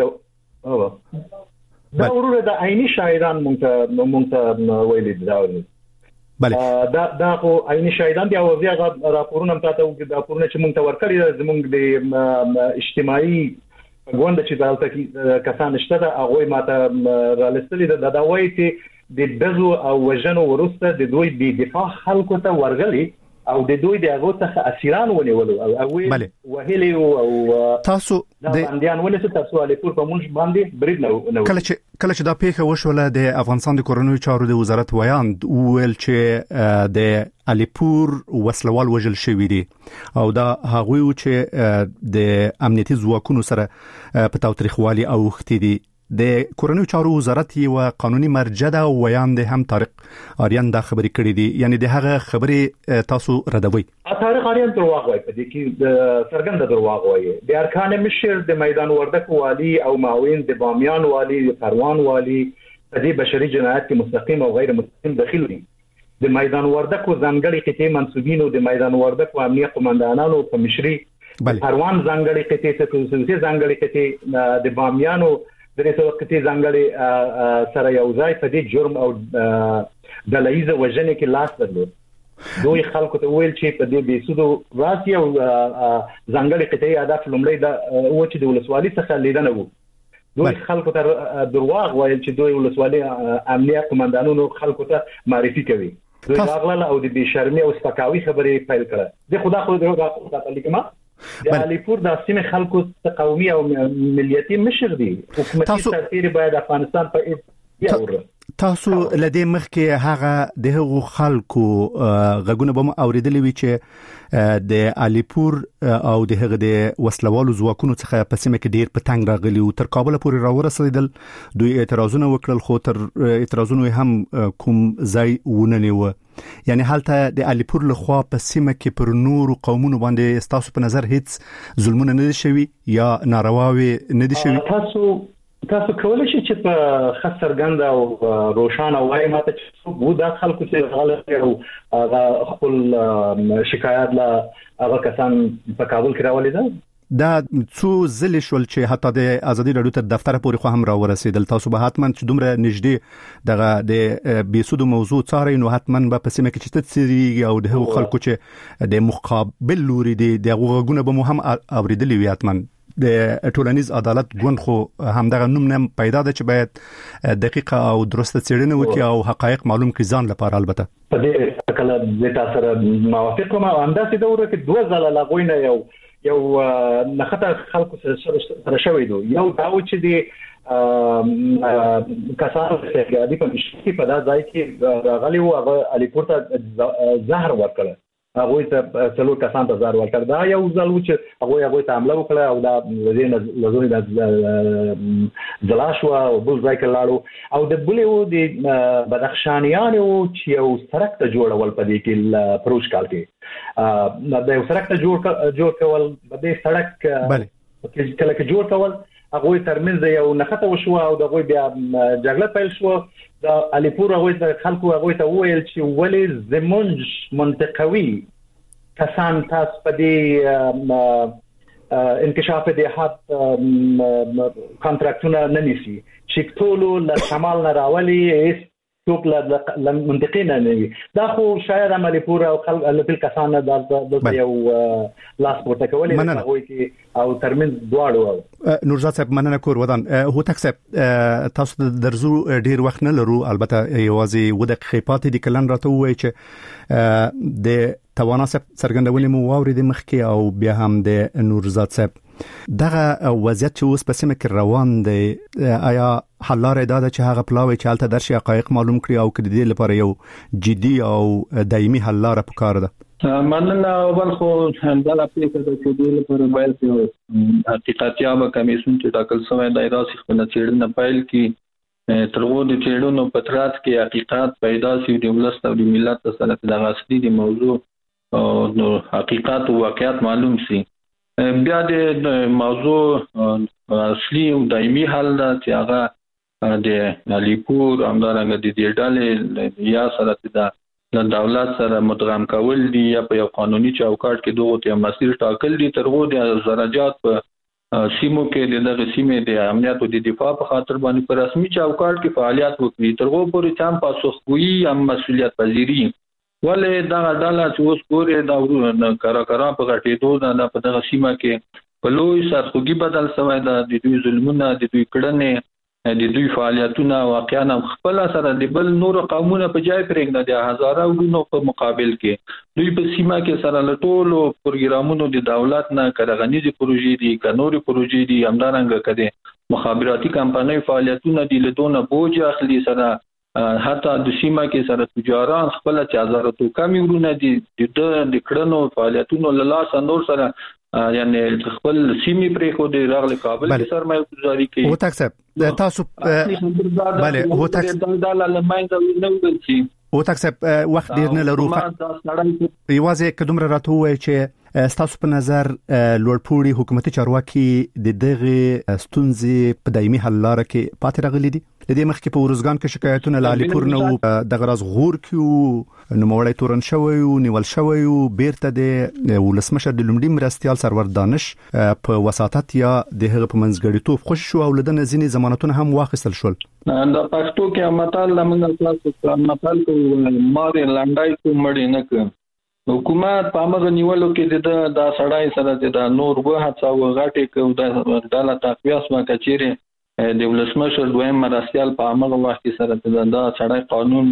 دا ورور د عیني شاهدان مونږ ته ویلي دي. دا خو عیني شاهدان دي او هغه راپورونه هم تاسو د راپورونه چې مونږ ته ورکړي زموږ د اجتماعي غونډه چې دالته کې کسان شته دا هغه ماته را لستلې دا وایي چې د دزو او وجنو ورسته د دوی د دفاع خلکو ته ورغلي او د دوی د هغه څخه اسیران ونیول او وهلي او تاسو د باندېان ولې تاسو علي پور په مونږ باندې برید نه کله چې دا پیښه وشوله د افغانستان د کورنیو چارو د وزارت ویاند ویل چې د علي پور وسلوال وژل شوی دي او دا هغه چې د امنیتي ځواکونو سره په تاوتریخوالي او وختي دي د کورنیو چارو وزارت یو قانوني مرجع ده ویاند هم طارق آریان دا خبرې کړې دي یعنی د هغه خبرې تاسو ردوي طارق آریان دروغ وایي په دې کې څرګند دروغ وایي د ارکان مشر د میدان وردک والی او معاون د بامیان والی د پروان والی په دې بشري جنایت کې مستقیم او غیر مستقیم دخیل دي د میدان وردک ځانګړي قطعي منسوبینو د میدان وردک امنیه قومندانانو په مشري پروان ځانګړي قطعي ځانګړي قطعي د بامیانو د رسوکتي ځانګړي سره یو ځای په دې جرم او د لایزه وژنې کې لاس درلود دوی خلکو ته ویل چې په دې بیسودو راسي او ځانګړي قطعي هدف لومړی د و چې د ولسوالۍ څخه لیدنه وو دوی خلکو ته دروغ ویل چې دوی ولسوالۍ امنیه قومندانونو خلکو ته معرفي کوي دوی راغله او د بشرمي او سپکاوي خبرې پیل کړه د خدا خو دغه لیکما د علي پور د سیمه خلکو قومي او مليتي مشر دي حکومتي تاثیر باید افغانستان په یوره تاسو لدې مخکې هغه د هغو خلکو غږونه به اوریدلې وي چې د علي پور او د هغه د وسلوالو ځواکونو څخه په سیمه کې ډیر په تنګ راغلي او تر کابل پورې راورسېدل دوی اعتراضونه وکړل خو تر اعتراضونو هم کوم ځای ونه نیو یعنی حالته د علي پور له خوا په سیمه کې پر نور قومونو باندې تاسو په نظر هیڅ ظلمونه نه دي شوي یا نارواوي نه دي شوي تاسو کولای شئ چې په خسرګند او روشانه وایي ماته چې وو د خلکو چې غلط او هغه خپل شکایت لا هغه کسان په کابل کې راولي دا څو ځل شول چې حتی د ازادي راډیو تر دفتر پورې خو هم راورسېدل تاسو به حتما چې دومره نږدې دغه د بیسودو موضوع څاري نو حتما به په سیمه کې چې تسریږي او د خلکو چې د مقابل لوري د غوغونه به هم اوریدلې وي حتما د ټولنیز عدالت ګوند خو همدغه نوم نه پیدا ده چې باید دقیقه او درسته څېړنه وکړي او حقایق معلوم کړي ځان لپاره البته په دې کله د تاسو سره موافق کوم او انداسې دوره کې دوه ځله لاغوینه یو نخته خلکو سره شوی دی یو دا چې دی کسانو چې د پښتو په دا ځای کې غلي او علي پور ته زهر ورکړ هغه ته څلور کسان ته زهر ورکړ دا یو ځل چې هغه ته حمله وکړه او دا لزونی د زلاشوا او بل ځای کې لاړو او د بلیو د بدخشانیانو چې یو سرک ته جوړول په دې کې پروش کال کې د یو سرک ته جوړ کول د دې سړک کله کې جوړ کول هغه ترمنځ یو نخته وشو او دغه بیا جګړه پیل شو د علي پور هغه خلکو هغه ته ویل چې ولې زمونږ منطقوي کسان تاسو په دې انکشاف د حد کانټراکټونه نه نیسي چې ټول له شمال نه راولي څوک له منطقې نه وي دا خو شاید علي پور او خلک له بل کسان د یو لاس پورته کولای شي او ترمن دواړو نورزاد صاحب مننه کور ودان هوتک صاحب تاسو درزو ډیر وخت نه لرو البته یوازې ودق خیپات دي کلن راته وای چې د توانا صاحب څرګندولې مو واورید مخکې او بیا هم د نورزاد صاحب دغه وضعیت چې اوس په سیمه کې روان دی آیا حل لاره دا ده چې هغه پلاوی چې حالته درشي حقایق معلوم کړي او کړي د لپاره یو جدي او دایمي حل لاره پکار ده مننه اول خو همدا پیښه ده چې د لپاره باید یو حقیقتیابه کمیسیون چې ټاکل شوی دی راسي خپل څېړنه پیل کړي ترغو د څېړنو په ترڅ کې حقیقت پیدا شي د ولست او د ملت سره د اصلي د موضوع او حقیقت او واقعیت معلوم شي بیا د موضوع اصلي او دایمي حل ده چې هغه د علي پور همدارنګه د دې ډلې یا سره د دولت سره مدغم کول دي یا په یو قانوني چوکاټ کې دوه ته مسیر ټاکل دي ترغو د زراجات په سیمو کې د سیمې د امنیت او د دفاع په خاطر باندې په رسمي چوکاټ کې فعالیت وکړي ترغو پورې تام پاسخګویي هم مسؤلیت پذیری ولې دا ډاله چې اوس ګوري دا ورونه کارا په غټېدو دا په دغه سیمه کې په لوی سرخوږي بدل شوی دا د دوی ظلمونه د دوی کړنې د دوی فعالیتونه واقعا خپل سره د بل نور قومونه په ځای پرېږده د هزارو ګونو په مقابل کې دوی په سیمه کې سره لټولو پروګرامونو د دولت نه کارغنیزي پروژې دي کانوري پروژې دي همدارنګه کده مخابراتي کمپنۍ فعالیتونه دي لدونه بوج اخلي سره حتی د سیمه کې سره تجاران خپل 4000 تو کمی ورونه دي د کړنو فعالیتونو لاس نور سره یعنی خپل سیمې پرې خو د راغله کابل کې سرمایه گذاري کوي هو تاسو تاسو بله هو تاسو د لمنځه نه وځي او تاسو وخت ډیر نه لرو یوازې کډومره راته وای چې تاسو په نظر لوړپوړي حکومتي چارواکي د دغه ستونزې په دایمي حل لار کې پاتې راغلي دي د دې مخکې په ورزګان کې شکایتونه لالی پور نو د غراز غور کې نو موړی تورن شوی او نیول شوی او بیرته د ولسمشر د لومړي مرستيال سرور دانش په وساطت یا د هغه په منځګړیتوب خوش شو او لدن ځینې ضمانتونه هم واخیستل شول دا پښتو کې متال لمنګ خلاص متال کو مار لانډای کو مړی نه ک حکومت په امر نیولو کې د سړای سره د نور به هڅه وغټي کو د ډاله تقویاس ما کچيره د ولسمشر دویم مرستيال په امر وخت سره د سړای قانون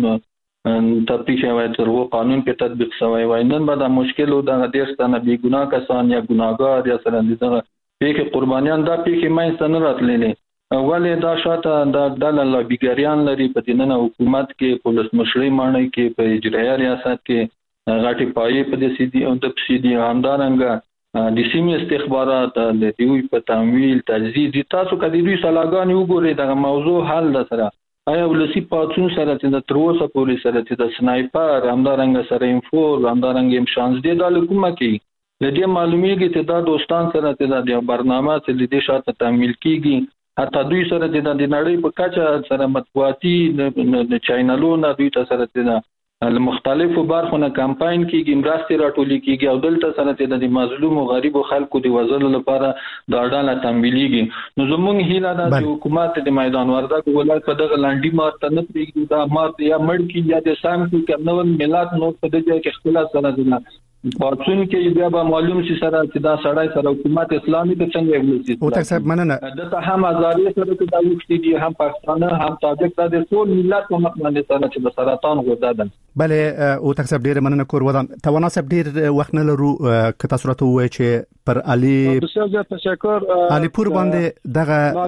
تطبیق شوی تر وو قانون کې تطبیق شوی وای نن به د مشکل او د دیرستانه بی ګناه کسان یا ګناګار یا سره دغه پیښه قربانیان دا پیښه مې سن راتللې ولې دا شاته د ډله لابیګریان لري په دینه حکومت کې پولیس مشري مانای کې په اجرایي ریاست کې غاټي پای په دې سيدي او د سيدي همدارنګه د سیمې استخبارات د دوی په تمویل تجدید تاسو کدي دوی سلاګان وګورئ د موضوع حل سره آیا ولسی پاتون سره د تروسه پولیس سره د سنایپر همدارنګه سره انفور همدارنګه امشانز دي د حکومت کې لدی معلومیږي چې دا دوستان سره د برنامه چې د دې شاته تمویل کیږي حتی دوی سره د نړۍ په کچه سره مطبوعاتي د چینلونو دوی ته سره د مختلفو برخو کمپاین کیږي مرستې راټولې کیږي او دلته سره د مظلوم او غریب خلکو د وزل لپاره د اړه تمویلېږي نو زموږ هیله ده چې حکومت د میدان وردګ ولایت په دغه لانډي مارته نه پریږدي دا مارته یا مړ کی یا د سام کې نو ملت نو په دې کې اختلاف سره دي پاتون کې بیا به معلوم شي سره چې دا سړی سره حکومت اسلامي ته څنګه ولسی او تاسو مننه دته هم ازادي سره د وختي دي هم پاکستان هم تاجک د ټول ملت په مخ باندې سره چې د سرطان غوډه ده بله او تاسو ډیر مننه کور ودان توانا سب ډیر وخت نه لرو که تاسو راته وایي چې پر علي بسیار تشکر علي پور باندې دغه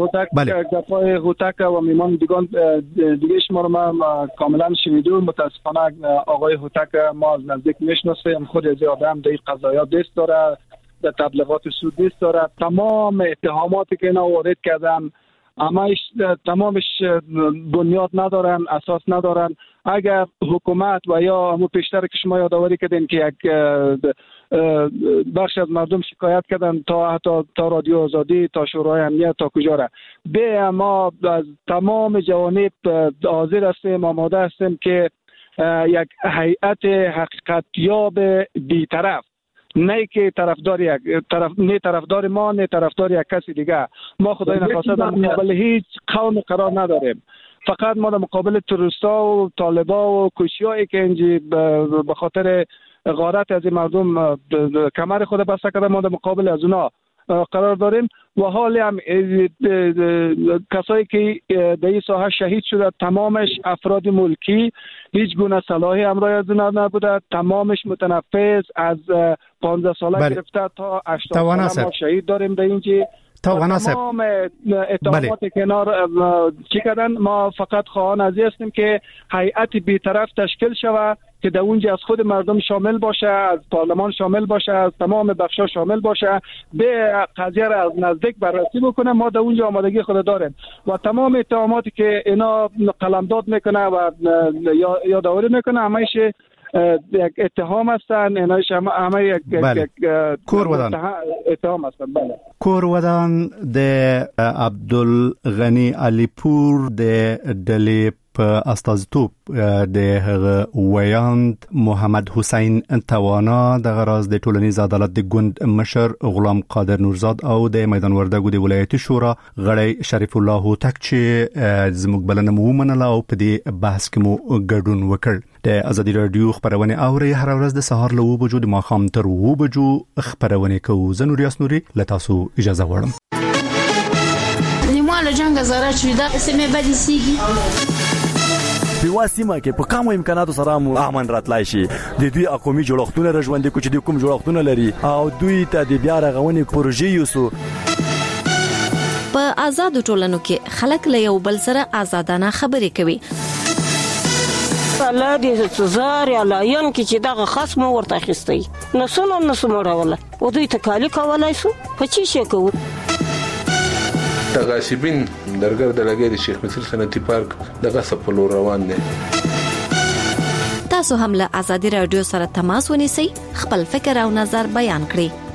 گپای هوتک و میمان دیگه شما رو ما کاملا شنیدم متاسفانه آقای هوتک ما از نزدیک میشناسیم خود از آدم در قضایا دست داره در تبلیغات سود دست داره تمام اتهاماتی که اینا وارد کردن تمامش بنیاد ندارن اساس ندارن اگر حکومت و یا همون پیشتر که شما یادآوری کردین که یک بخش از مردم شکایت کردن تا حتی تا رادیو آزادی تا شورای امنیت تا کجا را به ما از تمام جوانب حاضر هستیم آماده هستیم که یک هیئت حقیقتیاب بی‌طرف نه که طرفدار ما نه طرفدار یک کسی دیگه ما خدای نخواسته در مقابل هیچ قوم قرار نداریم فقط ما در مقابل تروریستا و طالبا و کوشیایی که اینجی به خاطر غارت از این مردم کمر خود بسته کرده ما در مقابل از اونا قرار داریم و حال هم کسایی که در این ساحه شهید شده تمامش افراد ملکی هیچ گونه صلاحی همراه از اونا نبوده تمامش متنفذ از 15 ساله گرفته تا 80 ساله ما شهید داریم در اینجا تمام اتهامات کنار چی کردن ما فقط خواهان ازی هستیم که هیئت بی‌طرف تشکیل شود که در اونجا از خود مردم شامل باشه از پارلمان شامل باشه از تمام بخشا شامل باشه به قضیه را از نزدیک بررسی بکنه ما در اونجا آمادگی خود داریم و تمام اتهاماتی که اینا قلمداد میکنه و یادآوری میکنه همه‌اش یک اتهام هستن اینایش همه یک اتهام هستن بله کور ودان د عبدالغنی علی پور د ډلې په استازیتوب د هغه ویاند محمد حسین توانا د غراز د ټولنیز عدالت د ګوند مشر غلام قادر نورزاد او د میدان وردګو د ولایتي شورا غړی شریف الله هوتک چې زموږ بلنه مو ومنله او په دې بحث کې مو ګډون وکړ. د ازادي رادیو خبرونه اوري هر ورځ د سهار له 9 بجو د ماښام تر 9 بجو خبرونه کوو. زه نور یاسنوري لتاسو اجازه غواړم. له جنگ زاره چې دا سمې بدې سیږي په واسمه کې په کومو امکاناتو سره مو امن راتلای شي. د دوی اقومي جوړښتونه رژوندې کوچ د کوم جوړښتونه لري او دوی ته د بیا رغونې پروژې یوسو. په آزاد ټولنو کې خلک له یو بل سره آزادانه خبرې کوي. الله دې سزار یا لاین کې چې دغه خصم ورته اخیستي نسونه راوله او دوی تکالی کولای شو په چی شي کوو. تغاسبین درګر د لګې د شیخ مصر صنعتي پارک د غصب په لور روان دي. تاسو هم له ازادي رادیو سره تماس ونیسئ، خپل فکر او نظر بیان کړئ.